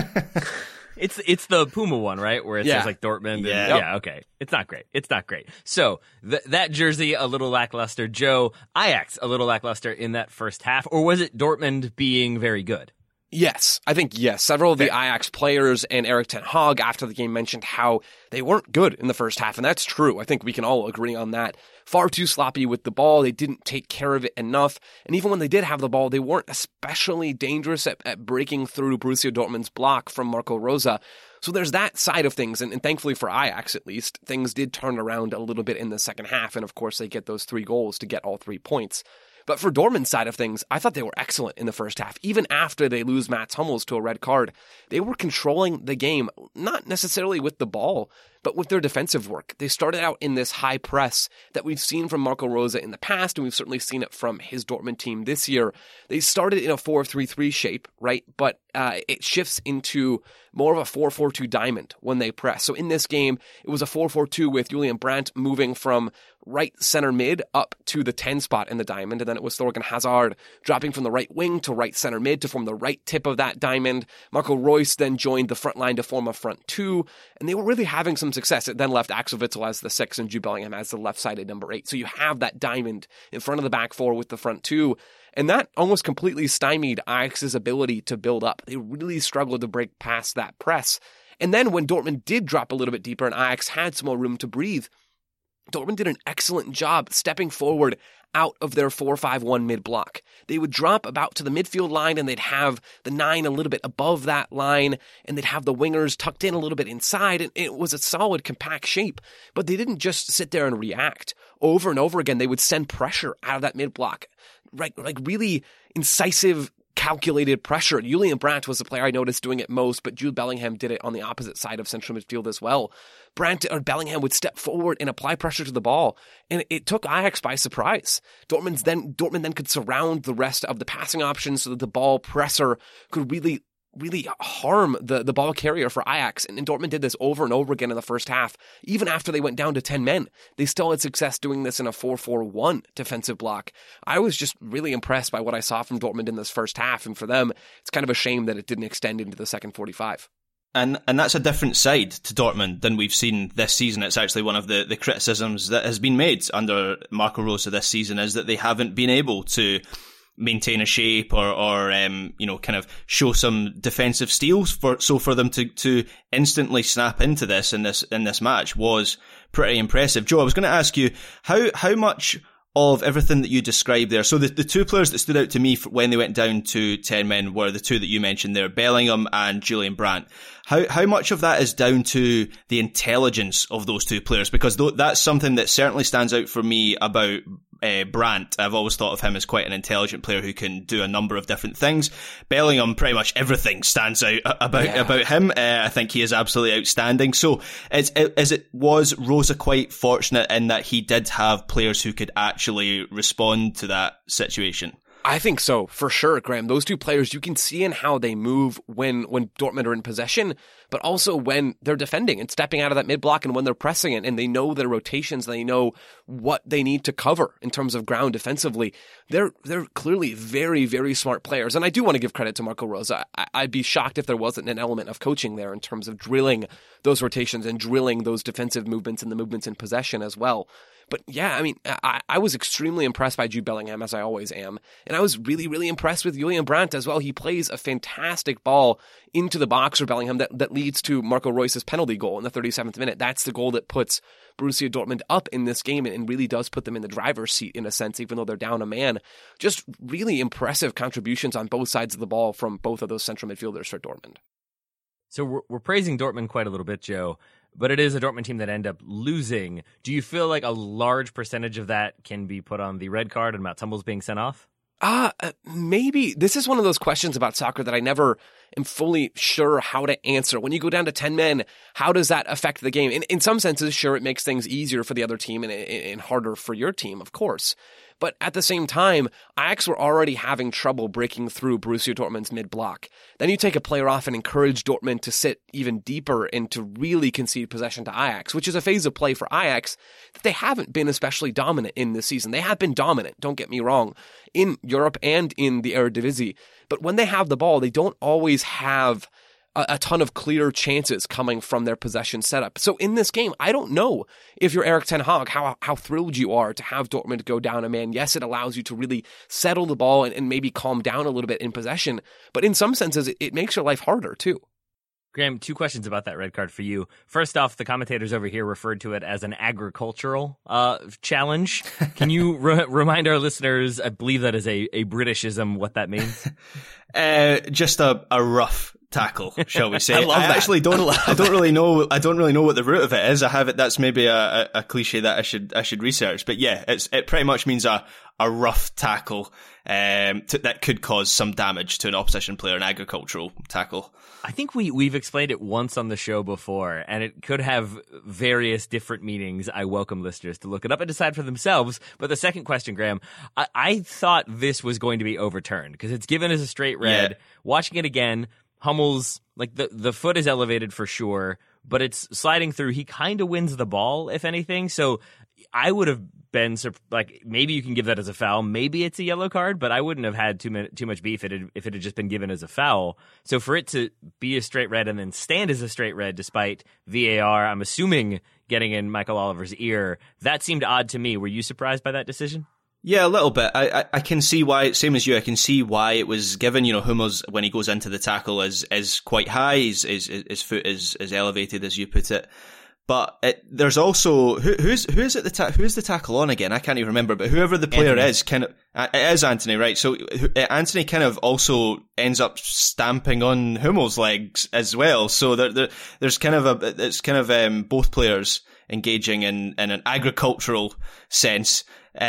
It's it's the Puma one, right? Where it Yeah. says like Dortmund. And, Yeah. yeah. Yep. Okay. It's not great. It's not great. So th- that jersey, a little lackluster. Joe, Ajax, a little lackluster in that first half. Or was it Dortmund being very good? Yes, I think yes. Several of the Ajax players and Erik ten Hag after the game mentioned how they weren't good in the first half, and that's true. I think we can all agree on that. Far too sloppy with the ball. They didn't take care of it enough, and even when they did have the ball, they weren't especially dangerous at, at breaking through Borussia Dortmund's block from Marco Rosa. So there's that side of things, and, and thankfully for Ajax at least, things did turn around a little bit in the second half, and of course they get those three goals to get all three points. But for Dortmund's side of things, I thought they were excellent in the first half. Even after they lose Mats Hummels to a red card, they were controlling the game, not necessarily with the ball, but with their defensive work. They started out in this high press that we've seen from Marco Rose in the past, and we've certainly seen it from his Dortmund team this year. They started in a four three three shape, right? But uh, it shifts into more of a four four two diamond when they press. So in this game, it was a four four two with Julian Brandt moving from right center mid up to the ten spot in the diamond, and then it was Thorgan Hazard dropping from the right wing to right center mid to form the right tip of that diamond. Marco Reus then joined the front line to form a front two, and they were really having some success. It then left Axel Witsel as the six and Jude Bellingham as the left-sided number eight. So you have that diamond in front of the back four with the front two, and that almost completely stymied Ajax's ability to build up. They really struggled to break past that press. And then when Dortmund did drop a little bit deeper and Ajax had some more room to breathe, Dortmund did an excellent job stepping forward out of their four five one mid-block. They would drop about to the midfield line, and they'd have the nine a little bit above that line, and they'd have the wingers tucked in a little bit inside, and it was a solid, compact shape. But they didn't just sit there and react. Over and over again, they would send pressure out of that mid-block. Right, like really incisive, calculated pressure. Julian Brandt was the player I noticed doing it most, but Jude Bellingham did it on the opposite side of central midfield as well. Brandt or Bellingham would step forward and apply pressure to the ball, and it took Ajax by surprise. Dortmund's then Dortmund then could surround the rest of the passing options so that the ball presser could really really harm the, the ball carrier for Ajax. And, and Dortmund did this over and over again in the first half. Even after they went down to ten men, they still had success doing this in a four four one defensive block. I was just really impressed by what I saw from Dortmund in this first half. And for them, it's kind of a shame that it didn't extend into the second forty-five. And and that's a different side to Dortmund than we've seen this season. It's actually one of the, the criticisms that has been made under Marco Rose this season is that they haven't been able to maintain a shape or, or um, you know, kind of show some defensive steals for so for them to, to instantly snap into this in this in this match was pretty impressive. Joe, I was going to ask you how how much of everything that you described there. So the, the two players that stood out to me for when they went down to ten men were the two that you mentioned there, Bellingham and Julian Brandt. How how much of that is down to the intelligence of those two players? Because th- that's something that certainly stands out for me about uh, Brandt. I've always thought of him as quite an intelligent player who can do a number of different things. Bellingham, pretty much everything stands out about yeah. about him. Uh, I think he is absolutely outstanding. So is, is it was Rosa quite fortunate in that he did have players who could actually respond to that situation? I think so, for sure, Graham. Those two players, you can see in how they move when, when Dortmund are in possession, but also when they're defending and stepping out of that mid-block and when they're pressing it, and they know their rotations, they know what they need to cover in terms of ground defensively. They're they're clearly very, very smart players, and I do want to give credit to Marco Rose. I, I'd be shocked if there wasn't an element of coaching there in terms of drilling those rotations and drilling those defensive movements and the movements in possession as well. But yeah, I mean, I, I was extremely impressed by Jude Bellingham, as I always am. And I was really, really impressed with Julian Brandt as well. He plays a fantastic ball into the box for Bellingham that, that leads to Marco Reus's penalty goal in the thirty-seventh minute. That's the goal that puts Borussia Dortmund up in this game and really does put them in the driver's seat in a sense, even though they're down a man. Just really impressive contributions on both sides of the ball from both of those central midfielders for Dortmund. So we're, we're praising Dortmund quite a little bit, Joe. But it is a Dortmund team that end up losing. Do you feel like a large percentage of that can be put on the red card and Mats Hummels being sent off? Ah, uh, maybe. This is one of those questions about soccer that I never am fully sure how to answer. When you go down to ten men, how does that affect the game? In, in some senses, sure, it makes things easier for the other team and, and harder for your team, of course. But at the same time, Ajax were already having trouble breaking through Borussia Dortmund's mid-block. Then you take a player off and encourage Dortmund to sit even deeper and to really concede possession to Ajax, which is a phase of play for Ajax that they haven't been especially dominant in this season. They have been dominant, don't get me wrong, in Europe and in the Eredivisie. But when they have the ball, they don't always have a ton of clear chances coming from their possession setup. So in this game, I don't know if you're Erik ten Hag, how how thrilled you are to have Dortmund go down a man. Yes, it allows you to really settle the ball and, and maybe calm down a little bit in possession, but in some senses, it, it makes your life harder too. Graham, two questions about that red card for you. First off, the commentators over here referred to it as an agricultural uh, challenge. Can you re- remind our listeners, I believe that is a, a Britishism, what that means? uh, just a, a rough tackle, shall we say? I love I that. actually don't. I, I don't really know. I don't really know what the root of it is. I have it. That's maybe a, a, a cliche that I should I should research. But yeah, it's it pretty much means a a rough tackle um, to, that could cause some damage to an opposition player, an agricultural tackle. I think we, we've explained it once on the show before, and it could have various different meanings. I welcome listeners to look it up and decide for themselves. But the second question, Graham, I, I thought this was going to be overturned because it's given as a straight red. Yeah. Watching it again, Hummel's, like, the, the foot is elevated for sure, but it's sliding through. He kind of wins the ball, if anything. So I would have been, like, maybe you can give that as a foul. Maybe it's a yellow card, but I wouldn't have had too, min- too much beef if it, had, if it had just been given as a foul. So for it to be a straight red and then stand as a straight red despite V A R, I'm assuming getting in Michael Oliver's ear, that seemed odd to me. Were you surprised by that decision? Yeah, a little bit. I, I, I can see why, same as you, I can see why it was given. You know, Hummels, when he goes into the tackle, is is quite high. His, his, his foot is, is elevated, as you put it. But it, there's also, who, who's, who is it the ta- who's the tackle on again? I can't even remember, but whoever the player Anthony. is, kind of, uh, it is Anthony, right? So uh, Anthony kind of also ends up stamping on Hummel's legs as well. So there, there there's kind of a, it's kind of, um, both players engaging in, in an agricultural sense.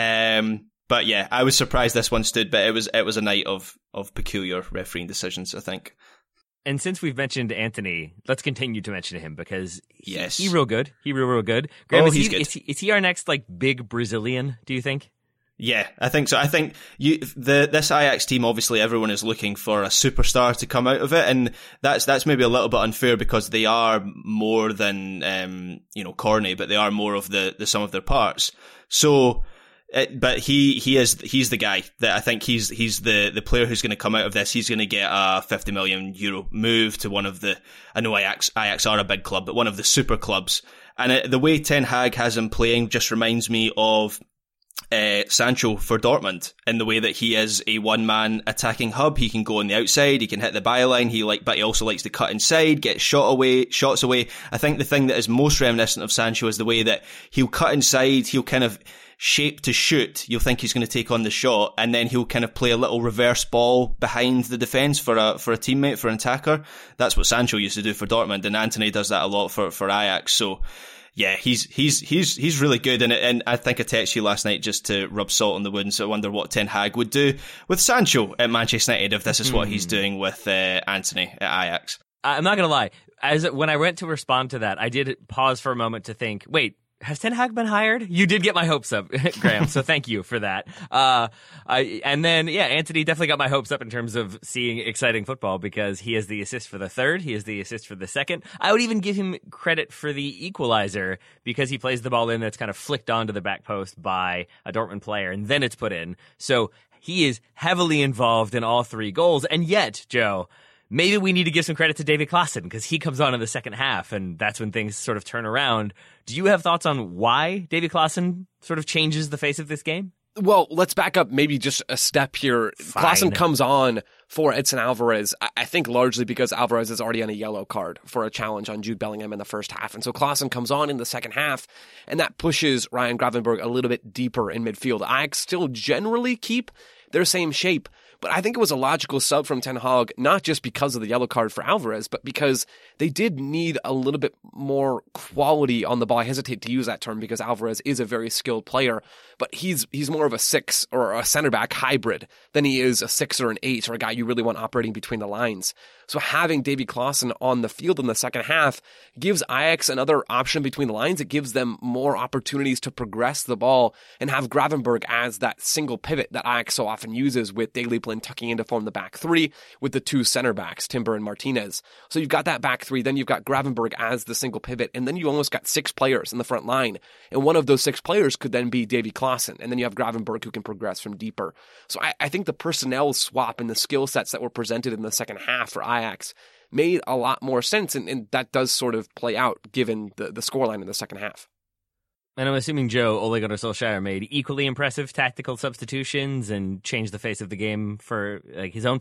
Um, but yeah, I was surprised this one stood, but it was, it was a night of, of peculiar refereeing decisions, I think. And since we've mentioned Anthony, let's continue to mention him because he, yes. he real good. He real, real good. Graham, oh, is, he's he, good. Is, he, is he our next, like, big Brazilian, do you think? Yeah, I think so. I think you, the, this Ajax team, obviously everyone is looking for a superstar to come out of it. And that's, that's maybe a little bit unfair because they are more than, um, you know, corny, but they are more of the, the sum of their parts. So, It, but he, he is, he's the guy that I think he's, he's the, the player who's going to come out of this. He's going to get a fifty million euro move to one of the, I know Ajax, Ajax are a big club, but one of the super clubs. And it, the way Ten Hag has him playing just reminds me of, uh, Sancho for Dortmund in the way that he is a one-man attacking hub. He can go on the outside, he can hit the byline, he like, but he also likes to cut inside, get shot away, shots away. I think the thing that is most reminiscent of Sancho is the way that he'll cut inside, he'll kind of, shape to shoot, you'll think he's going to take on the shot, and then he'll kind of play a little reverse ball behind the defence for a for a teammate, for an attacker. That's what Sancho used to do for Dortmund, and Antony does that a lot for, for Ajax. So yeah, he's he's he's he's really good, and and I think I texted you last night just to rub salt on the wound. So I wonder what Ten Hag would do with Sancho at Manchester United if this is what mm. he's doing with uh, Antony at Ajax. I'm not gonna lie, as when I went to respond to that, I did pause for a moment to think, wait, has Ten Hag been hired? You did get my hopes up, Graham, so thank you for that. Uh, I, and then, yeah, Anthony definitely got my hopes up in terms of seeing exciting football because he has the assist for the third, he has the assist for the second. I would even give him credit for the equalizer because he plays the ball in that's kind of flicked onto the back post by a Dortmund player, and then it's put in. So he is heavily involved in all three goals, and yet, Joe, maybe we need to give some credit to David Klaassen because he comes on in the second half, and that's when things sort of turn around. Do you have thoughts on why David Klaassen sort of changes the face of this game? Well, let's back up maybe just a step here. Fine. Klaassen comes on for Edson Alvarez, I think largely because Alvarez is already on a yellow card for a challenge on Jude Bellingham in the first half. And so Klaassen comes on in the second half, and that pushes Ryan Gravenberch a little bit deeper in midfield. Ajax still generally keep their same shape, but I think it was a logical sub from Ten Hag, not just because of the yellow card for Alvarez, but because they did need a little bit more quality on the ball. I hesitate to use that term because Alvarez is a very skilled player, but he's he's more of a six or a center back hybrid than he is a six or an eight or a guy you really want operating between the lines. So having Davy Klaassen on the field in the second half gives Ajax another option between the lines. It gives them more opportunities to progress the ball and have Gravenberch as that single pivot that Ajax so often uses, with Daley Blind tucking in to form the back three with the two center backs, Timber and Martinez. So you've got that back three, then you've got Gravenberch as the single pivot, and then you almost got six players in the front line. And one of those six players could then be Davy Klaassen, and then you have Gravenberch who can progress from deeper. So I, I think the personnel swap and the skill sets that were presented in the second half for Ajax made a lot more sense, and, and that does sort of play out given the, the scoreline in the second half. And I'm assuming, Joe, Ole Gunnar Solskjaer made equally impressive tactical substitutions and changed the face of the game for like his own part?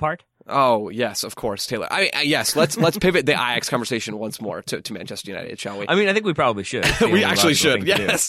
Oh, yes, of course, Taylor. I mean, yes, let's let's pivot the Ajax conversation once more to, to Manchester United, shall we? I mean, I think we probably should. we actually should, yes.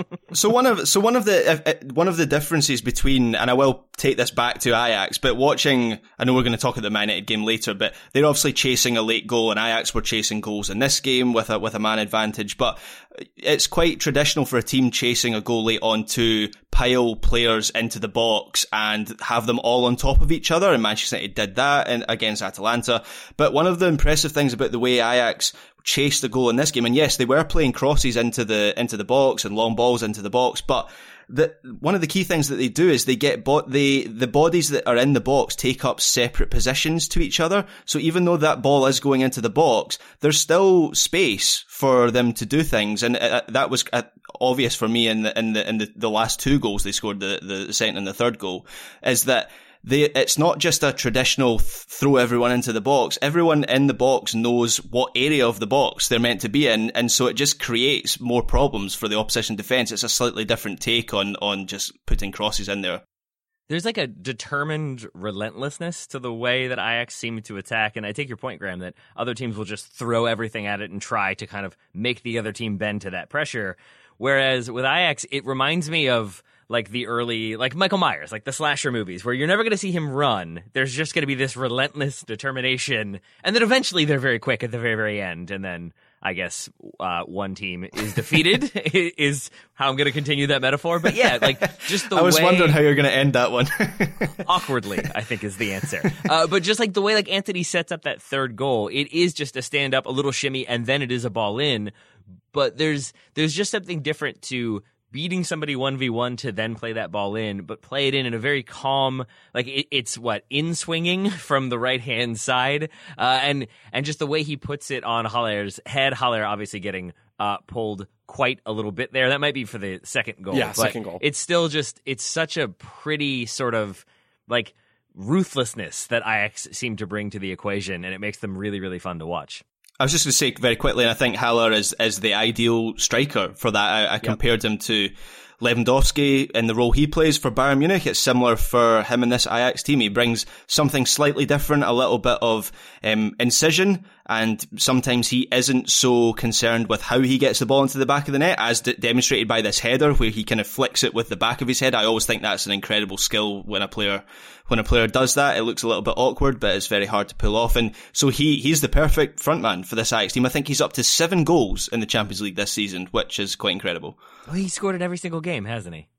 so one of so one of the uh, one of the differences between, and I will take this back to Ajax, but watching, I know we're going to talk about the Man United game later, but they're obviously chasing a late goal, and Ajax were chasing goals in this game with a with a man advantage, but it's quite traditional for a team chasing a goal late on to pile players into the box and have them all on top of each other, and Manchester United did that in, against Atalanta. But one of the impressive things about the way Ajax chased the goal in this game, and yes, they were playing crosses into the into the box and long balls into the box, but the, one of the key things that they do is they get bo- they, the bodies that are in the box take up separate positions to each other. So even though that ball is going into the box, there's still space for them to do things. And uh, that was uh, obvious for me in the, in the, in the, the last two goals they scored, the, the second and the third goal, is that They, it's not just a traditional th- throw everyone into the box. Everyone in the box knows what area of the box they're meant to be in, and so it just creates more problems for the opposition defence. It's a slightly different take on, on just putting crosses in there. There's like a determined relentlessness to the way that Ajax seem to attack, and I take your point, Graham, that other teams will just throw everything at it and try to kind of make the other team bend to that pressure. Whereas with Ajax, it reminds me of like the early, like Michael Myers, like the slasher movies, where you're never going to see him run. There's just going to be this relentless determination. And then eventually they're very quick at the very, very end. And then I guess uh, one team is defeated is how I'm going to continue that metaphor. But yeah, like just the way... I was way... wondering how you're going to end that one. Awkwardly, I think is the answer. Uh, but just like the way like Antony sets up that third goal, it is just a stand up, a little shimmy, and then it is a ball in. But there's there's just something different to beating somebody one v one to then play that ball in, but play it in in a very calm, like it, it's what, in swinging from the right hand side. Uh, and, and just the way he puts it on Haller's head, Haller obviously getting, uh, pulled quite a little bit there. That might be for the second goal. Yeah, but second goal. It's still just, it's such a pretty sort of like ruthlessness that Ajax seem to bring to the equation, and it makes them really, really fun to watch. I was just going to say very quickly, and I think Haller is, is the ideal striker for that. I, I yep. compared him to Lewandowski in the role he plays for Bayern Munich. It's similar for him in this Ajax team. He brings something slightly different, a little bit of um, incision, and sometimes he isn't so concerned with how he gets the ball into the back of the net, as d- demonstrated by this header where he kind of flicks it with the back of his head. I always think that's an incredible skill when a player when a player does that. It looks a little bit awkward, but it's very hard to pull off. And so he he's the perfect frontman for this Ajax team. I think he's up to seven goals in the Champions League this season, which is quite incredible. Well, he scored in every single game, hasn't he?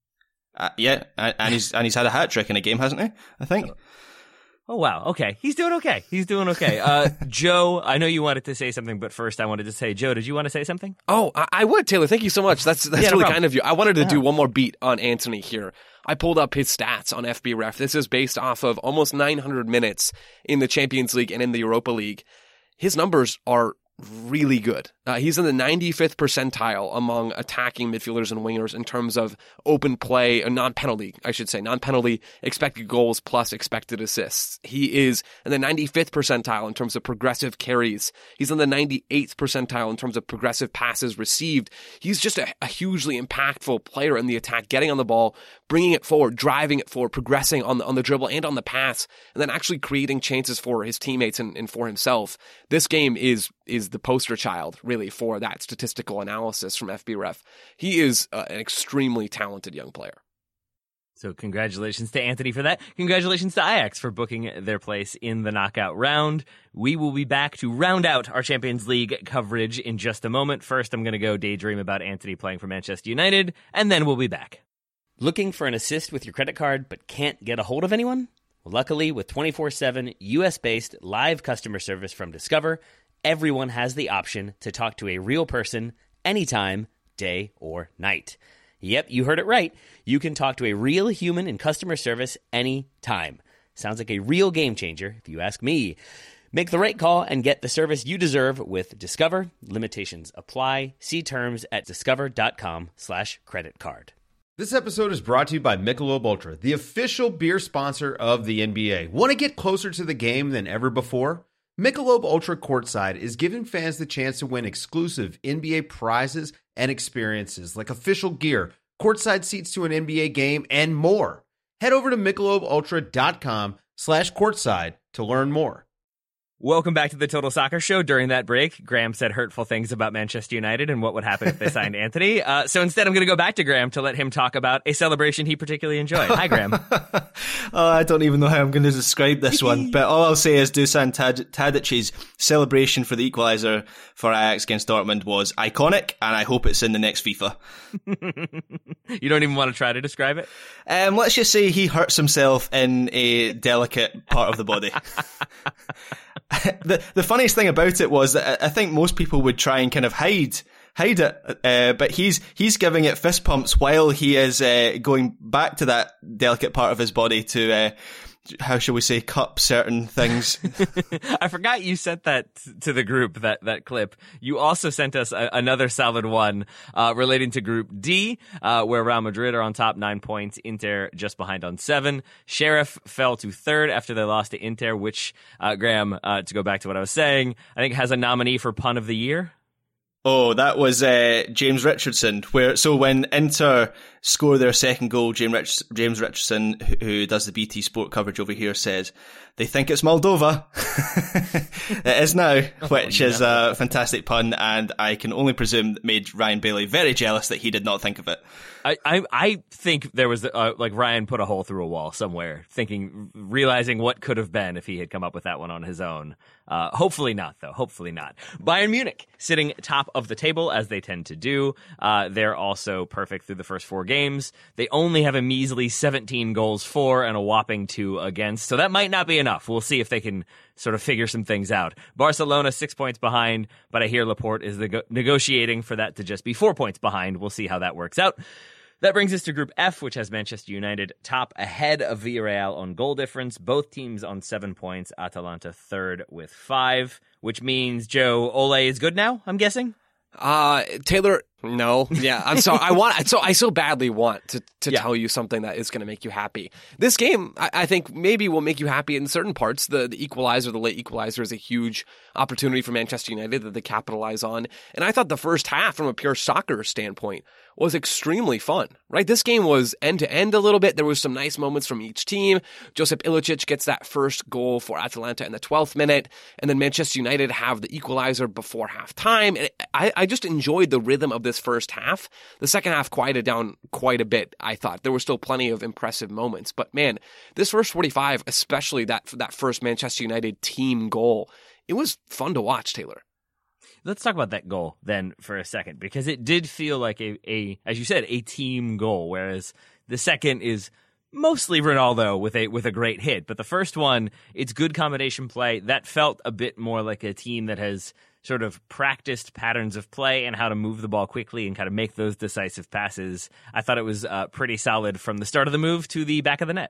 Uh, yeah, and he's and he's had a hat trick in a game, hasn't he? I think. Oh, wow. Okay. He's doing okay. He's doing okay. Uh, Joe, I know you wanted to say something, but first I wanted to say, Joe, did you want to say something? Oh, I, I would, Taylor. Thank you so much. That's that's yeah, no really problem. kind of you. I wanted to yeah. do one more beat on Antony here. I pulled up his stats on F B ref. This is based off of almost nine hundred minutes in the Champions League and in the Europa League. His numbers are really good. Uh, he's in the ninety-fifth percentile among attacking midfielders and wingers in terms of open play, uh, non-penalty, I should say, non-penalty expected goals plus expected assists. He is in the ninety-fifth percentile in terms of progressive carries. He's in the ninety-eighth percentile in terms of progressive passes received. He's just a, a hugely impactful player in the attack, getting on the ball, bringing it forward, driving it forward, progressing on the, on the dribble and on the pass, and then actually creating chances for his teammates and, and for himself. This game is is the poster child, really, for that statistical analysis from F B ref. He is uh, an extremely talented young player. So congratulations to Antony for that. Congratulations to Ajax for booking their place in the knockout round. We will be back to round out our Champions League coverage in just a moment. First, I'm going to go daydream about Antony playing for Manchester United, and then we'll be back. Looking for an assist with your credit card but can't get a hold of anyone? Well, luckily, with twenty-four seven U S-based live customer service from Discover, everyone has the option to talk to a real person anytime, day or night. Yep, you heard it right. You can talk to a real human in customer service anytime. Sounds like a real game changer, if you ask me. Make the right call and get the service you deserve with Discover. Limitations apply. See terms at discover.com slash credit card. This episode is brought to you by Michelob Ultra, the official beer sponsor of the N B A. Want to get closer to the game than ever before? Michelob Ultra Courtside is giving fans the chance to win exclusive N B A prizes and experiences like official gear, courtside seats to an N B A game, and more. Head over to MichelobUltra.com slash courtside to learn more. Welcome back to the Total Soccer Show. During that break, Graham said hurtful things about Manchester United and what would happen if they signed Anthony. Uh, so instead, I'm going to go back to Graham to let him talk about a celebration he particularly enjoyed. Hi, Graham. Oh, I don't even know how I'm going to describe this one, but all I'll say is Dusan Tad- Tadic's celebration for the equaliser for Ajax against Dortmund was iconic, and I hope it's in the next FIFA. You don't even want to try to describe it? Um, let's just say he hurts himself in a delicate part of the body. the the funniest thing about it was that I think most people would try and kind of hide hide it, uh, but he's he's giving it fist pumps while he is uh, going back to that delicate part of his body to uh, how shall we say, cup certain things. I forgot you sent that to the group, that, that clip. You also sent us a, another solid one uh, relating to Group D, uh, where Real Madrid are on top, nine points, Inter just behind on seven. Sheriff fell to third after they lost to Inter, which, uh, Graham, uh, to go back to what I was saying, I think has a nominee for Pun of the Year. Oh, that was uh, James Richardson. Where so when Inter score their second goal, James, Rich- James Richardson, who, who does the B T Sport coverage over here, says they think it's Moldova. It is now, which oh, no. is a fantastic pun, and I can only presume made Ryan Bailey very jealous that he did not think of it. I, I, I think there was, uh, like, Ryan put a hole through a wall somewhere, thinking, realizing what could have been if he had come up with that one on his own. Uh, hopefully not, though. Hopefully not. Bayern Munich, sitting top of the table, as they tend to do. Uh, they're also perfect through the first four games. They only have a measly seventeen goals for and a whopping two against, so that might not be enough. We'll see if they can sort of figure some things out. Barcelona, six points behind, but I hear Laporte is the negotiating for that to just be four points behind. We'll see how that works out. That brings us to Group F, which has Manchester United top ahead of Villarreal on goal difference. Both teams on seven points. Atalanta third with five, which means, Joe, Ole is good now, I'm guessing? Uh, Taylor, no. Yeah, I'm sorry. I want, so I so badly want to, to yeah. tell you something that is going to make you happy. This game, I, I think maybe will make you happy in certain parts. The, the equalizer, the late equalizer is a huge opportunity for Manchester United that they capitalize on. And I thought the first half from a pure soccer standpoint was extremely fun, right? This game was end to end a little bit. There was some nice moments from each team. Josip Ilicic gets that first goal for Atalanta in the twelfth minute. And then Manchester United have the equalizer before halftime. And I, I just enjoyed the rhythm of this first half. The second half quieted down quite a bit, I thought. There were still plenty of impressive moments. But man, this first forty-five, especially that, that first Manchester United team goal, it was fun to watch, Taylor. Let's talk about that goal then for a second, because it did feel like a, a, as you said, a team goal, whereas the second is mostly Ronaldo with a with a great hit. But the first one, it's good combination play. That felt a bit more like a team that has sort of practiced patterns of play and how to move the ball quickly and kind of make those decisive passes. I thought it was uh, pretty solid from the start of the move to the back of the net.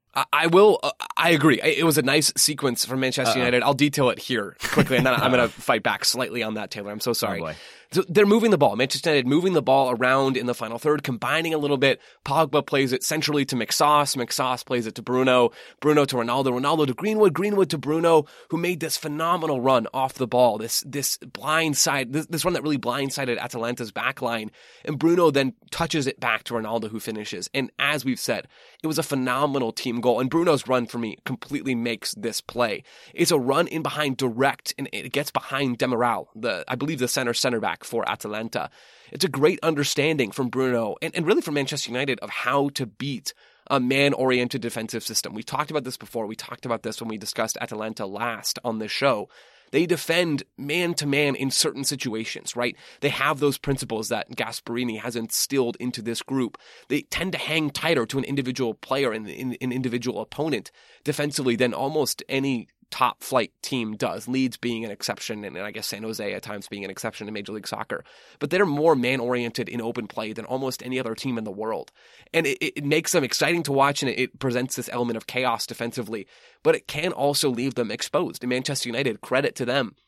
I will. Uh, I agree. It was a nice sequence for Manchester Uh-oh. United. I'll detail it here quickly, and then I'm going to fight back slightly on that, Taylor. I'm so sorry. Oh boy. So they're moving the ball. Manchester United moving the ball around in the final third, combining a little bit. Pogba plays it centrally to McSauce. McSauce plays it to Bruno. Bruno to Ronaldo. Ronaldo to Greenwood. Greenwood to Bruno, who made this phenomenal run off the ball. This this blind side, this, this run that really blindsided Atalanta's backline. And Bruno then touches it back to Ronaldo, who finishes. And as we've said, it was a phenomenal team goal. And Bruno's run for me completely makes this play. It's a run in behind direct, and it gets behind Demiral, the I believe the center center back for Atalanta. It's a great understanding from Bruno and, and really from Manchester United of how to beat a man-oriented defensive system. We talked about this before. We talked about this when we discussed Atalanta last on this show. They defend man-to-man in certain situations, right? They have those principles that Gasperini has instilled into this group. They tend to hang tighter to an individual player and an individual opponent defensively than almost any top flight team does, Leeds being an exception, and I guess San Jose at times being an exception in Major League Soccer. But they're more man-oriented in open play than almost any other team in the world. And it, it makes them exciting to watch, and it, it presents this element of chaos defensively. But it can also leave them exposed. And Manchester United, credit to them,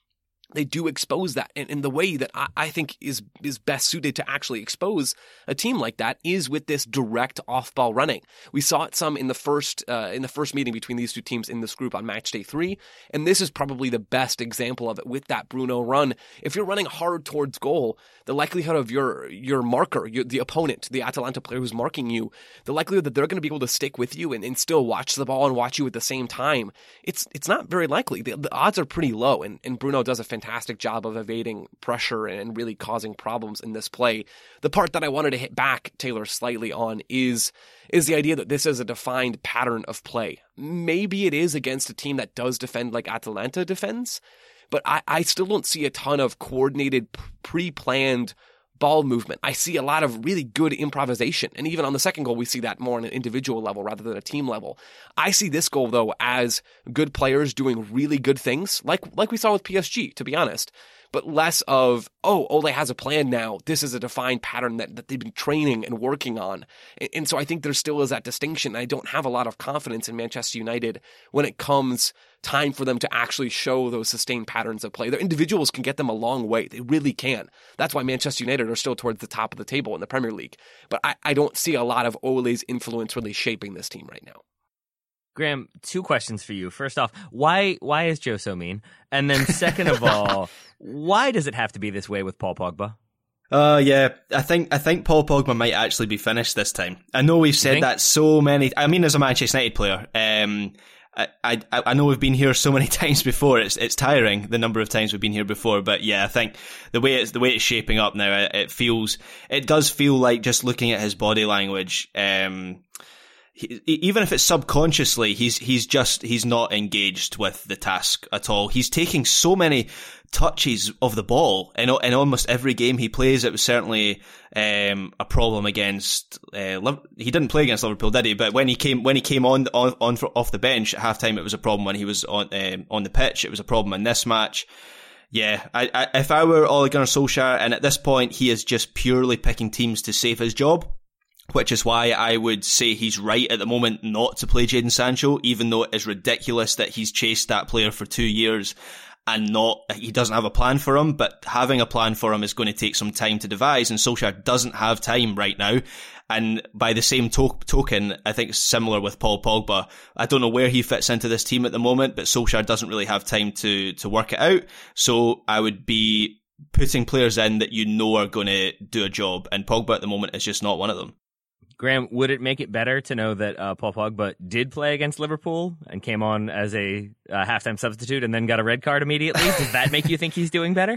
they do expose that. And, and the way that I, I think is is best suited to actually expose a team like that is with this direct off-ball running. We saw it some in the first uh, in the first meeting between these two teams in this group on match day three, and this is probably the best example of it with that Bruno run. If you're running hard towards goal, the likelihood of your your marker, your, the opponent, the Atalanta player who's marking you, the likelihood that they're going to be able to stick with you and, and still watch the ball and watch you at the same time, it's it's not very likely. The, the odds are pretty low, and, and Bruno does a fantastic fantastic job of evading pressure and really causing problems in this play. The part that I wanted to hit back Taylor slightly on is is the idea that this is a defined pattern of play. Maybe it is against a team that does defend like Atalanta defends, but I, I still don't see a ton of coordinated, pre-planned ball movement. I see a lot of really good improvisation. And even on the second goal, we see that more on an individual level rather than a team level. I see this goal, though, as good players doing really good things, like like we saw with P S G, to be honest, but less of, oh, Ole has a plan now. This is a defined pattern that, that they've been training and working on. And, and so I think there still is that distinction. I don't have a lot of confidence in Manchester United when it comes time for them to actually show those sustained patterns of play. Their individuals can get them a long way. They really can. That's why Manchester United are still towards the top of the table in the Premier League. But I, I don't see a lot of Ole's influence really shaping this team right now. Graham, two questions for you. First off, why why is Joe so mean? And then second of all, why does it have to be this way with Paul Pogba? Uh, yeah, I think I think Paul Pogba might actually be finished this time. I know we've said that so many. I mean, as a Manchester United player, um, I, I I know we've been here so many times before. It's it's tiring the number of times we've been here before. But yeah, I think the way it's the way it's shaping up now, it, it feels it does feel like, just looking at his body language, um. He, even if it's subconsciously, he's he's just he's not engaged with the task at all. He's taking so many touches of the ball in, in almost every game he plays. It was certainly um, a problem against. Uh, he didn't play against Liverpool, did he? But when he came when he came on on, on off the bench at halftime, it was a problem. When he was on um, on the pitch, it was a problem in this match. Yeah, I, I, if I were Ole Gunnar Solskjaer, and at this point he is just purely picking teams to save his job, which is why I would say he's right at the moment not to play Jadon Sancho, even though it is ridiculous that he's chased that player for two years and not, he doesn't have a plan for him, but having a plan for him is going to take some time to devise, and Solskjaer doesn't have time right now. And by the same to- token, I think it's similar with Paul Pogba. I don't know where he fits into this team at the moment, but Solskjaer doesn't really have time to, to work it out. So I would be putting players in that you know are going to do a job, and Pogba at the moment is just not one of them. Graham, would it make it better to know that uh, Paul Pogba did play against Liverpool and came on as a uh, halftime substitute and then got a red card immediately? Does that make you think he's doing better?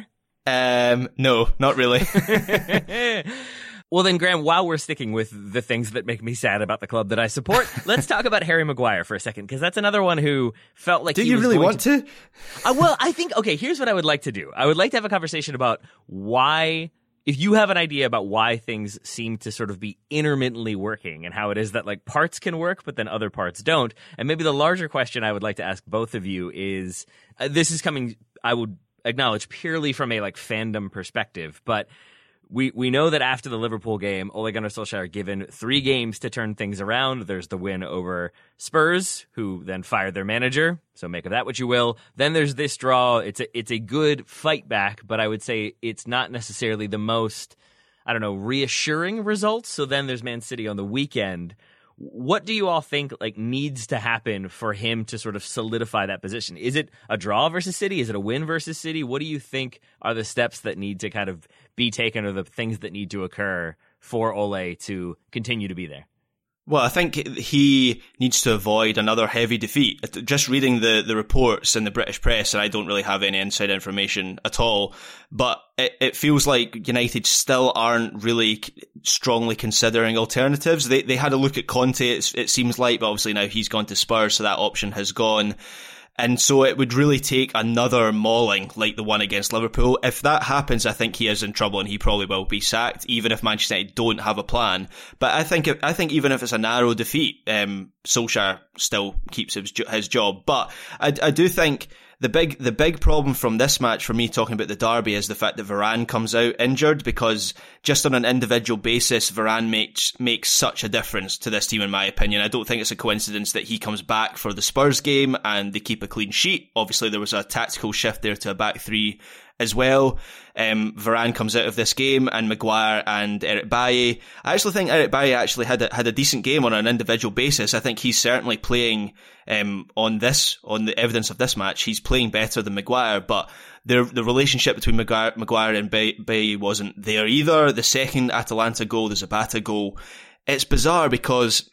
Um, no, not really. Well then, Graham, while we're sticking with the things that make me sad about the club that I support, let's talk about Harry Maguire for a second, because that's another one who felt like do he you was really going want to? to... uh, well, I think, okay, here's what I would like to do. I would like to have a conversation about why... If you have an idea about why things seem to sort of be intermittently working and how it is that like parts can work, but then other parts don't. And maybe the larger question I would like to ask both of you is, uh, this is coming, I would acknowledge, purely from a like fandom perspective, but we, we know that after the Liverpool game, Ole Gunnar Solskjaer given three games to turn things around. There's the win over Spurs, who then fired their manager. So make of that what you will. Then there's this draw. It's a, it's a good fight back, but I would say it's not necessarily the most, I don't know, reassuring results. So then there's Man City on the weekend. What do you all think like needs to happen for him to sort of solidify that position? Is it a draw versus City? Is it a win versus City? What do you think are the steps that need to kind of be taken, or the things that need to occur for Ole to continue to be there? Well, I think he needs to avoid another heavy defeat. Just reading the, the reports in the British press, and I don't really have any inside information at all, but it, it feels like United still aren't really strongly considering alternatives. They they had a look at Conte, it, it seems like, but obviously now he's gone to Spurs, so that option has gone. And so it would really take another mauling like the one against Liverpool. If that happens, I think he is in trouble and he probably will be sacked, even if Manchester United don't have a plan. But I think I think even if it's a narrow defeat, um, Solskjaer still keeps his, his job. But I, I do think The big the big problem from this match for me talking about the derby is the fact that Varane comes out injured, because just on an individual basis, Varane makes makes such a difference to this team, in my opinion. I don't think it's a coincidence that he comes back for the Spurs game and they keep a clean sheet. Obviously, there was a tactical shift there to a back three as well. Um, Varane comes out of this game, and Maguire and Eric Bailly. I actually think Eric Bailly actually had a, had a decent game on an individual basis. I think he's certainly playing um, on this, on the evidence of this match, he's playing better than Maguire, but the the relationship between Maguire, Maguire and Bailly wasn't there either. The second Atalanta goal, the Zapata goal, it's bizarre because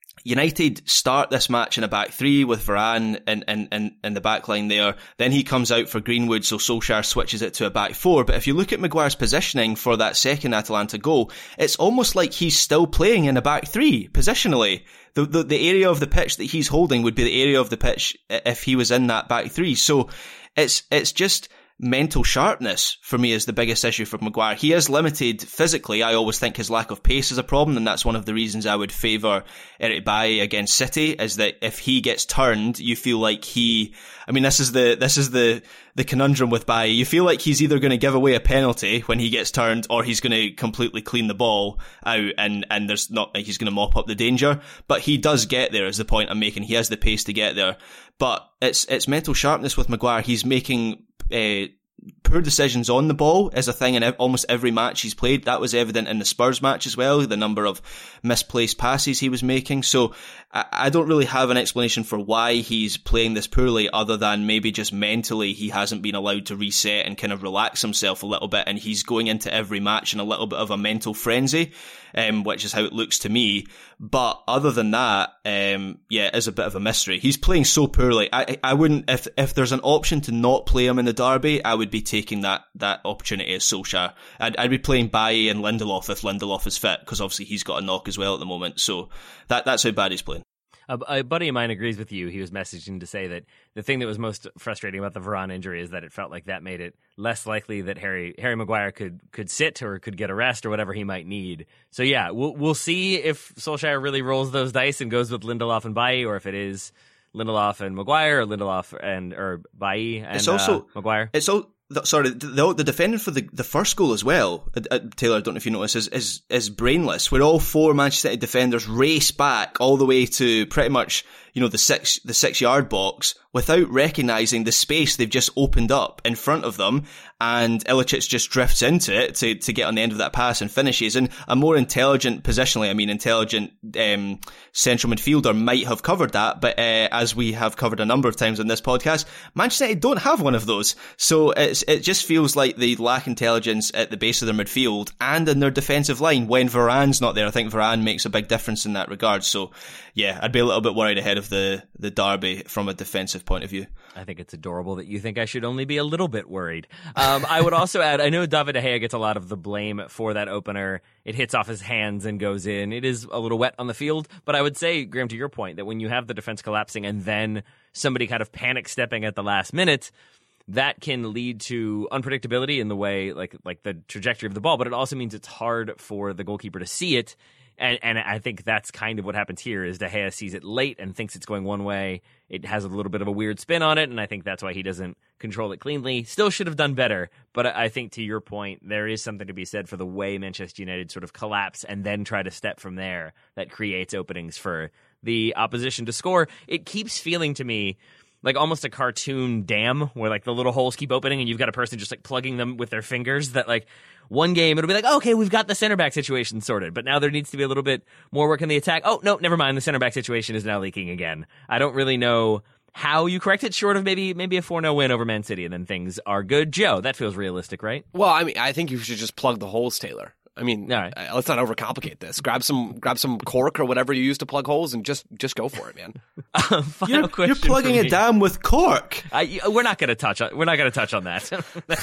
United start this match in a back three with Varane in, in, in, in the back line there. Then he comes out for Greenwood, so Solskjaer switches it to a back four. But if you look at Maguire's positioning for that second Atalanta goal, it's almost like he's still playing in a back three, positionally. The, the, the area of the pitch that he's holding would be the area of the pitch if he was in that back three. So it's, it's just mental sharpness for me is the biggest issue for Maguire. He is limited physically. I always think his lack of pace is a problem, and that's one of the reasons I would favour Eric Bailly against City, is that if he gets turned, you feel like he, I mean, this is the, this is the, the conundrum with Bailly. You feel like he's either going to give away a penalty when he gets turned, or he's going to completely clean the ball out and, and there's not, like, he's going to mop up the danger. But he does get there, is the point I'm making. He has the pace to get there. But it's, it's mental sharpness with Maguire. He's making, uh, poor decisions on the ball is a thing in ev- almost every match he's played. That was evident in the Spurs match as well, the number of misplaced passes he was making. So I, I don't really have an explanation for why he's playing this poorly, other than maybe just mentally he hasn't been allowed to reset and kind of relax himself a little bit, and he's going into every match in a little bit of a mental frenzy, um, which is how it looks to me. But other than that, um, yeah, it is a bit of a mystery. He's playing so poorly. I, I wouldn't, if, if there's an option to not play him in the derby, I would be taking that, that opportunity as Solskjaer. I'd, I'd be playing Bailly and Lindelof if Lindelof is fit, because obviously he's got a knock as well at the moment. So that, that's how bad he's playing. A, a buddy of mine agrees with you. He was messaging to say that the thing that was most frustrating about the Varane injury is that it felt like that made it less likely that Harry Harry Maguire could could sit or could get a rest or whatever he might need. So yeah, we'll we'll see if Solskjaer really rolls those dice and goes with Lindelof and Bailly, or if it is Lindelof and Maguire, or Lindelof and or Bailly and it's also, uh, Maguire. It's all. Sorry, the, the defender for the, the first goal as well, uh, Taylor, I don't know if you noticed, is, is, is brainless, where all four Manchester United defenders race back all the way to pretty much, you know, the six, the six yard box without recognising the space they've just opened up in front of them, and Ilicic just drifts into it to, to get on the end of that pass and finishes. And a more intelligent, positionally, I mean, intelligent um, central midfielder might have covered that, but uh, as we have covered a number of times on this podcast, Manchester United don't have one of those. So it's, it just feels like they lack intelligence at the base of their midfield and in their defensive line when Varane's not there. I think Varane makes a big difference in that regard. So yeah, I'd be a little bit worried ahead of the, the derby from a defensive point of view. I think it's adorable that you think I should only be a little bit worried. Um, I would also add, I know David De Gea gets a lot of the blame for that opener. It hits off his hands and goes in. It is a little wet on the field, but I would say, Graham, to your point, that when you have the defense collapsing and then somebody kind of panic stepping at the last minute, that can lead to unpredictability in the way, like like the trajectory of the ball, but it also means it's hard for the goalkeeper to see it. And and I think that's kind of what happens here is De Gea sees it late and thinks it's going one way. It has a little bit of a weird spin on it, and I think that's why he doesn't control it cleanly. Still should have done better, but I think to your point, there is something to be said for the way Manchester United sort of collapse and then try to step from there that creates openings for the opposition to score. It keeps feeling to me like almost a cartoon dam where like the little holes keep opening and you've got a person just like plugging them with their fingers, that like one game it'll be like, okay, we've got the center back situation sorted, but now there needs to be a little bit more work in the attack. Oh, no, never mind. The center back situation is now leaking again. I don't really know how you correct it, short of maybe maybe a four nil win over Man City, and then things are good. Joe, that feels realistic, right? Well, I mean, I think you should just plug the holes, Taylor. I mean, right. uh, let's not overcomplicate this. Grab some, grab some cork or whatever you use to plug holes, and just, just go for it, man. um, final you're, question you're plugging a it down with cork. I, we're not going to touch on. We're not going to touch on that.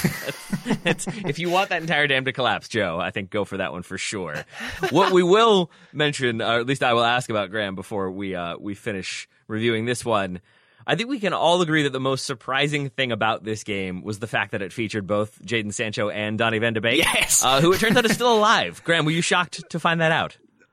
It's, if you want that entire dam to collapse, Joe, I think go for that one for sure. What we will mention, or at least I will ask about, Graham, before we uh, we finish reviewing this one. I think we can all agree that the most surprising thing about this game was the fact that it featured both Jadon Sancho and Donny van de Beek. Yes! Uh, who it turns out is still alive. Graham, were you shocked to find that out?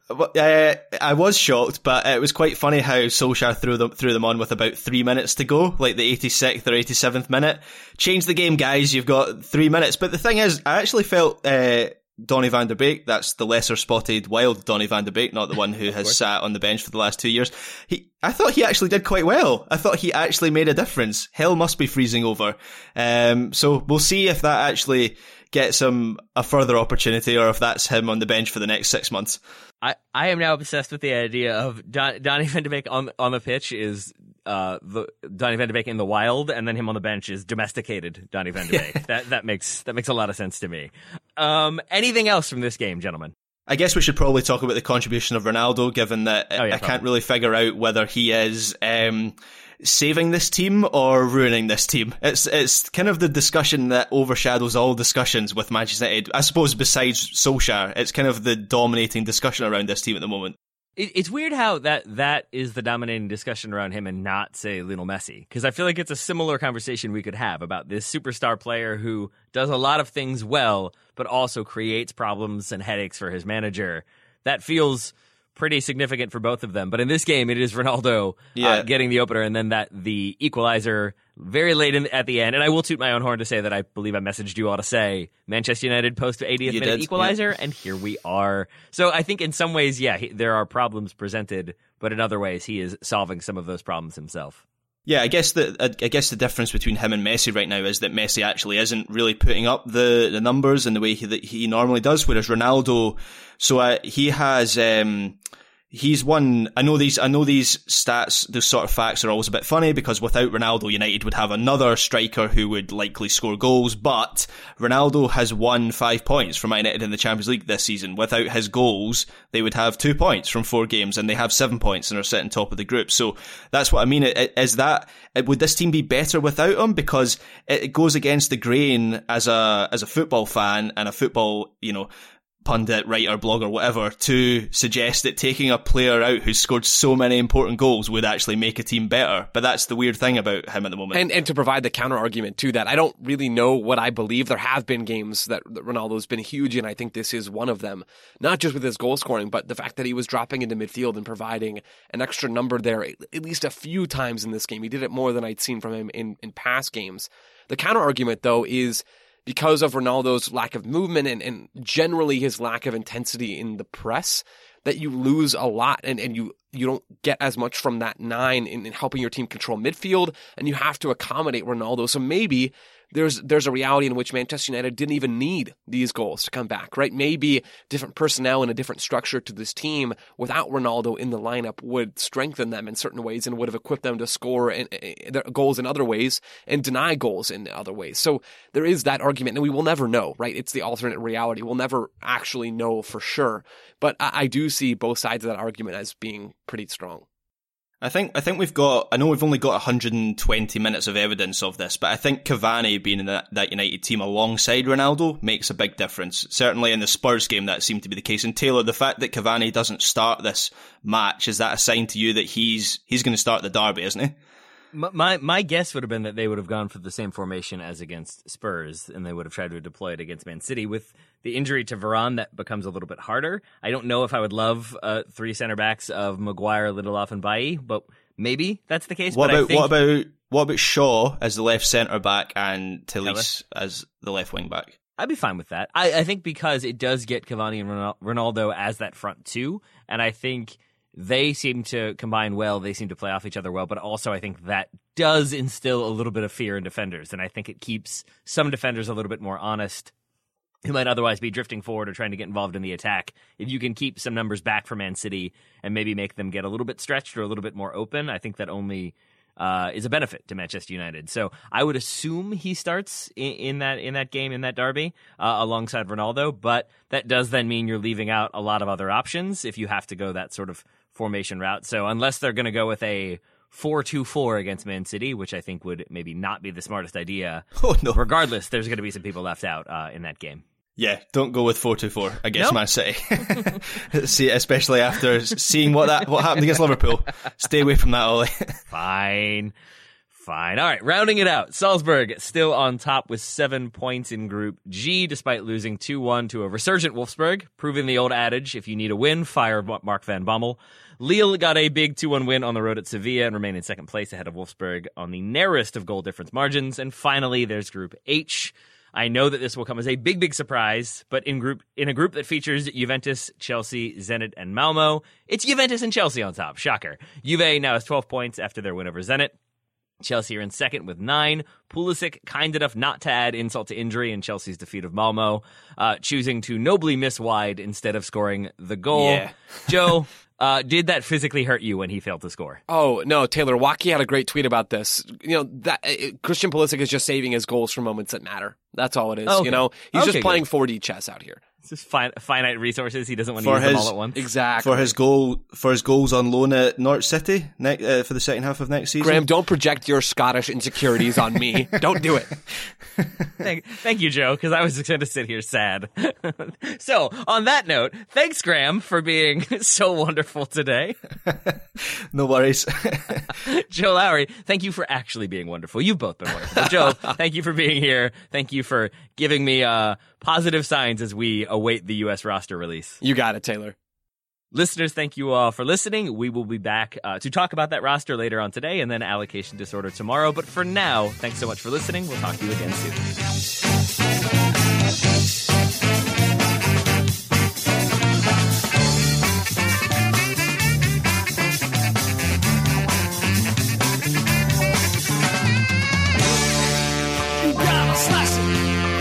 Uh, I was shocked, but it was quite funny how Solskjaer threw them threw them on with about three minutes to go, like the eighty-sixth or eighty-seventh minute. Change the game, guys. You've got three minutes. But the thing is, I actually felt uh, Donny van der Beek, that's the lesser spotted wild Donny van der Beek, not the one who has sat on the bench for the last two years. He, I thought he actually did quite well. I thought he actually made a difference. Hell must be freezing over. Um, so we'll see if that actually gets him a further opportunity, or if that's him on the bench for the next six months. I, I am now obsessed with the idea of Don, Donny van de Beek on on the pitch is uh the Donny van de Beek in the wild, and then him on the bench is domesticated Donny van de Beek. Yeah. That that makes that makes a lot of sense to me. Um, anything else from this game, gentlemen? I guess we should probably talk about the contribution of Ronaldo, given that oh, yeah, I can't really figure out whether he is um, saving this team or ruining this team. It's it's kind of the discussion that overshadows all discussions with Manchester United. I suppose besides Solskjaer, it's kind of the dominating discussion around this team at the moment. It, it's weird how that that is the dominating discussion around him and not, say, Lionel Messi. Because I feel like it's a similar conversation we could have about this superstar player who does a lot of things well, but also creates problems and headaches for his manager. That feels pretty significant for both of them. But in this game, it is Ronaldo yeah. uh, getting the opener, and then that the equalizer very late in, at the end. And I will toot my own horn to say that I believe I messaged you all to say Manchester United post eightieth you minute did. equalizer, yeah. and here we are. So I think in some ways, yeah, he, there are problems presented, but in other ways, he is solving some of those problems himself. Yeah, I guess the I guess the difference between him and Messi right now is that Messi actually isn't really putting up the, the numbers in the way he, that he normally does, whereas Ronaldo, so uh, he has um, he's won. I know these I know these stats, those sort of facts are always a bit funny because without Ronaldo, United would have another striker who would likely score goals. But Ronaldo has won five points from Man United in the Champions League this season. Without his goals, they would have two points from four games, and they have seven points and are sitting top of the group. So that's what I mean. Is that would this team be better without him? Because it goes against the grain as a as a football fan and a football, you know, pundit, writer, blogger, whatever, to suggest that taking a player out who's scored so many important goals would actually make a team better. But that's the weird thing about him at the moment. And and to provide the counter argument to that, I don't really know what I believe. There have been games that, that Ronaldo's been huge, and I think this is one of them. Not just with his goal scoring, but the fact that he was dropping into midfield and providing an extra number there at least a few times in this game. He did it more than I'd seen from him in, in past games. The counter argument, though, is because of Ronaldo's lack of movement and, and generally his lack of intensity in the press, that you lose a lot and, and you, you don't get as much from that nine in, in helping your team control midfield, and you have to accommodate Ronaldo. So maybe there's there's a reality in which Manchester United didn't even need these goals to come back, right? Maybe different personnel and a different structure to this team without Ronaldo in the lineup would strengthen them in certain ways and would have equipped them to score in, in, in, goals in other ways and deny goals in other ways. So there is that argument, and we will never know, right? It's the alternate reality. We'll never actually know for sure. But I, I do see both sides of that argument as being pretty strong. I think I think we've got, I know we've only got one hundred twenty minutes of evidence of this, but I think Cavani being in that, that United team alongside Ronaldo makes a big difference. Certainly in the Spurs game that seemed to be the case. And Taylor, the fact that Cavani doesn't start this match, is that a sign to you that he's he's going to start the derby, isn't he? My my guess would have been that they would have gone for the same formation as against Spurs, and they would have tried to deploy it against Man City. With the injury to Varane, that becomes a little bit harder. I don't know if I would love uh, three center backs of Maguire, Lindelof, and Bailly, but maybe that's the case. What but about I think... what about what about Shaw as the left centre back and Telles as the left wing back? I'd be fine with that. I, I think because it does get Cavani and Ronaldo as that front two, and I think they seem to combine well. They seem to play off each other well, but also I think that does instill a little bit of fear in defenders, and I think it keeps some defenders a little bit more honest who might otherwise be drifting forward or trying to get involved in the attack. If you can keep some numbers back for Man City and maybe make them get a little bit stretched or a little bit more open, I think that only uh, is a benefit to Manchester United. So I would assume he starts in, in that in that game, in that derby, uh, alongside Ronaldo, but that does then mean you're leaving out a lot of other options if you have to go that sort of formation route. So unless they're going to go with a four two four against Man City, which I think would maybe not be the smartest idea, oh, no. regardless, there's going to be some people left out uh, in that game. Yeah, don't go with four two four against nope. Man City. See, especially after seeing what that what happened against Liverpool. Stay away from that, Ollie. Fine. Fine. All right, rounding it out. Salzburg still on top with seven points in Group G, despite losing two one to a resurgent Wolfsburg, proving the old adage, if you need a win, fire Mark van Bommel. Lille got a big two one win on the road at Sevilla and remain in second place ahead of Wolfsburg on the narrowest of goal difference margins. And finally, there's Group H. I know that this will come as a big, big surprise, but in group in a group that features Juventus, Chelsea, Zenit, and Malmo, it's Juventus and Chelsea on top. Shocker. Juve now has twelve points after their win over Zenit. Chelsea are in second with nine. Pulisic, kind enough not to add insult to injury in Chelsea's defeat of Malmo, uh, choosing to nobly miss wide instead of scoring the goal. Yeah. Joe, uh, did that physically hurt you when he failed to score? Oh, no, Taylor Wacky had a great tweet about this. You know, that uh, Christian Pulisic is just saving his goals for moments that matter. That's all it is, okay. you know? He's okay, just playing good. four D chess out here. It's just fin- finite resources. He doesn't want to For use his- them all at once. Exactly. For his goal, for his goals on loan at Norwich City ne- uh, for the second half of next season. Graham, don't project your Scottish insecurities on me. Don't do it. Thank, thank you, Joe, because I was going to sit here sad. So, on that note, thanks, Graham, for being so wonderful today. No worries. Joe Lowry, thank you for actually being wonderful. You've both been wonderful. Joe, thank you for being here. Thank you for giving me uh, positive signs as we await the U S roster release. You got it, Taylor. Listeners, thank you all for listening. We will be back uh, to talk about that roster later on today and then allocation disorder tomorrow. But for now, thanks so much for listening. We'll talk to you again soon. You gotta slice it.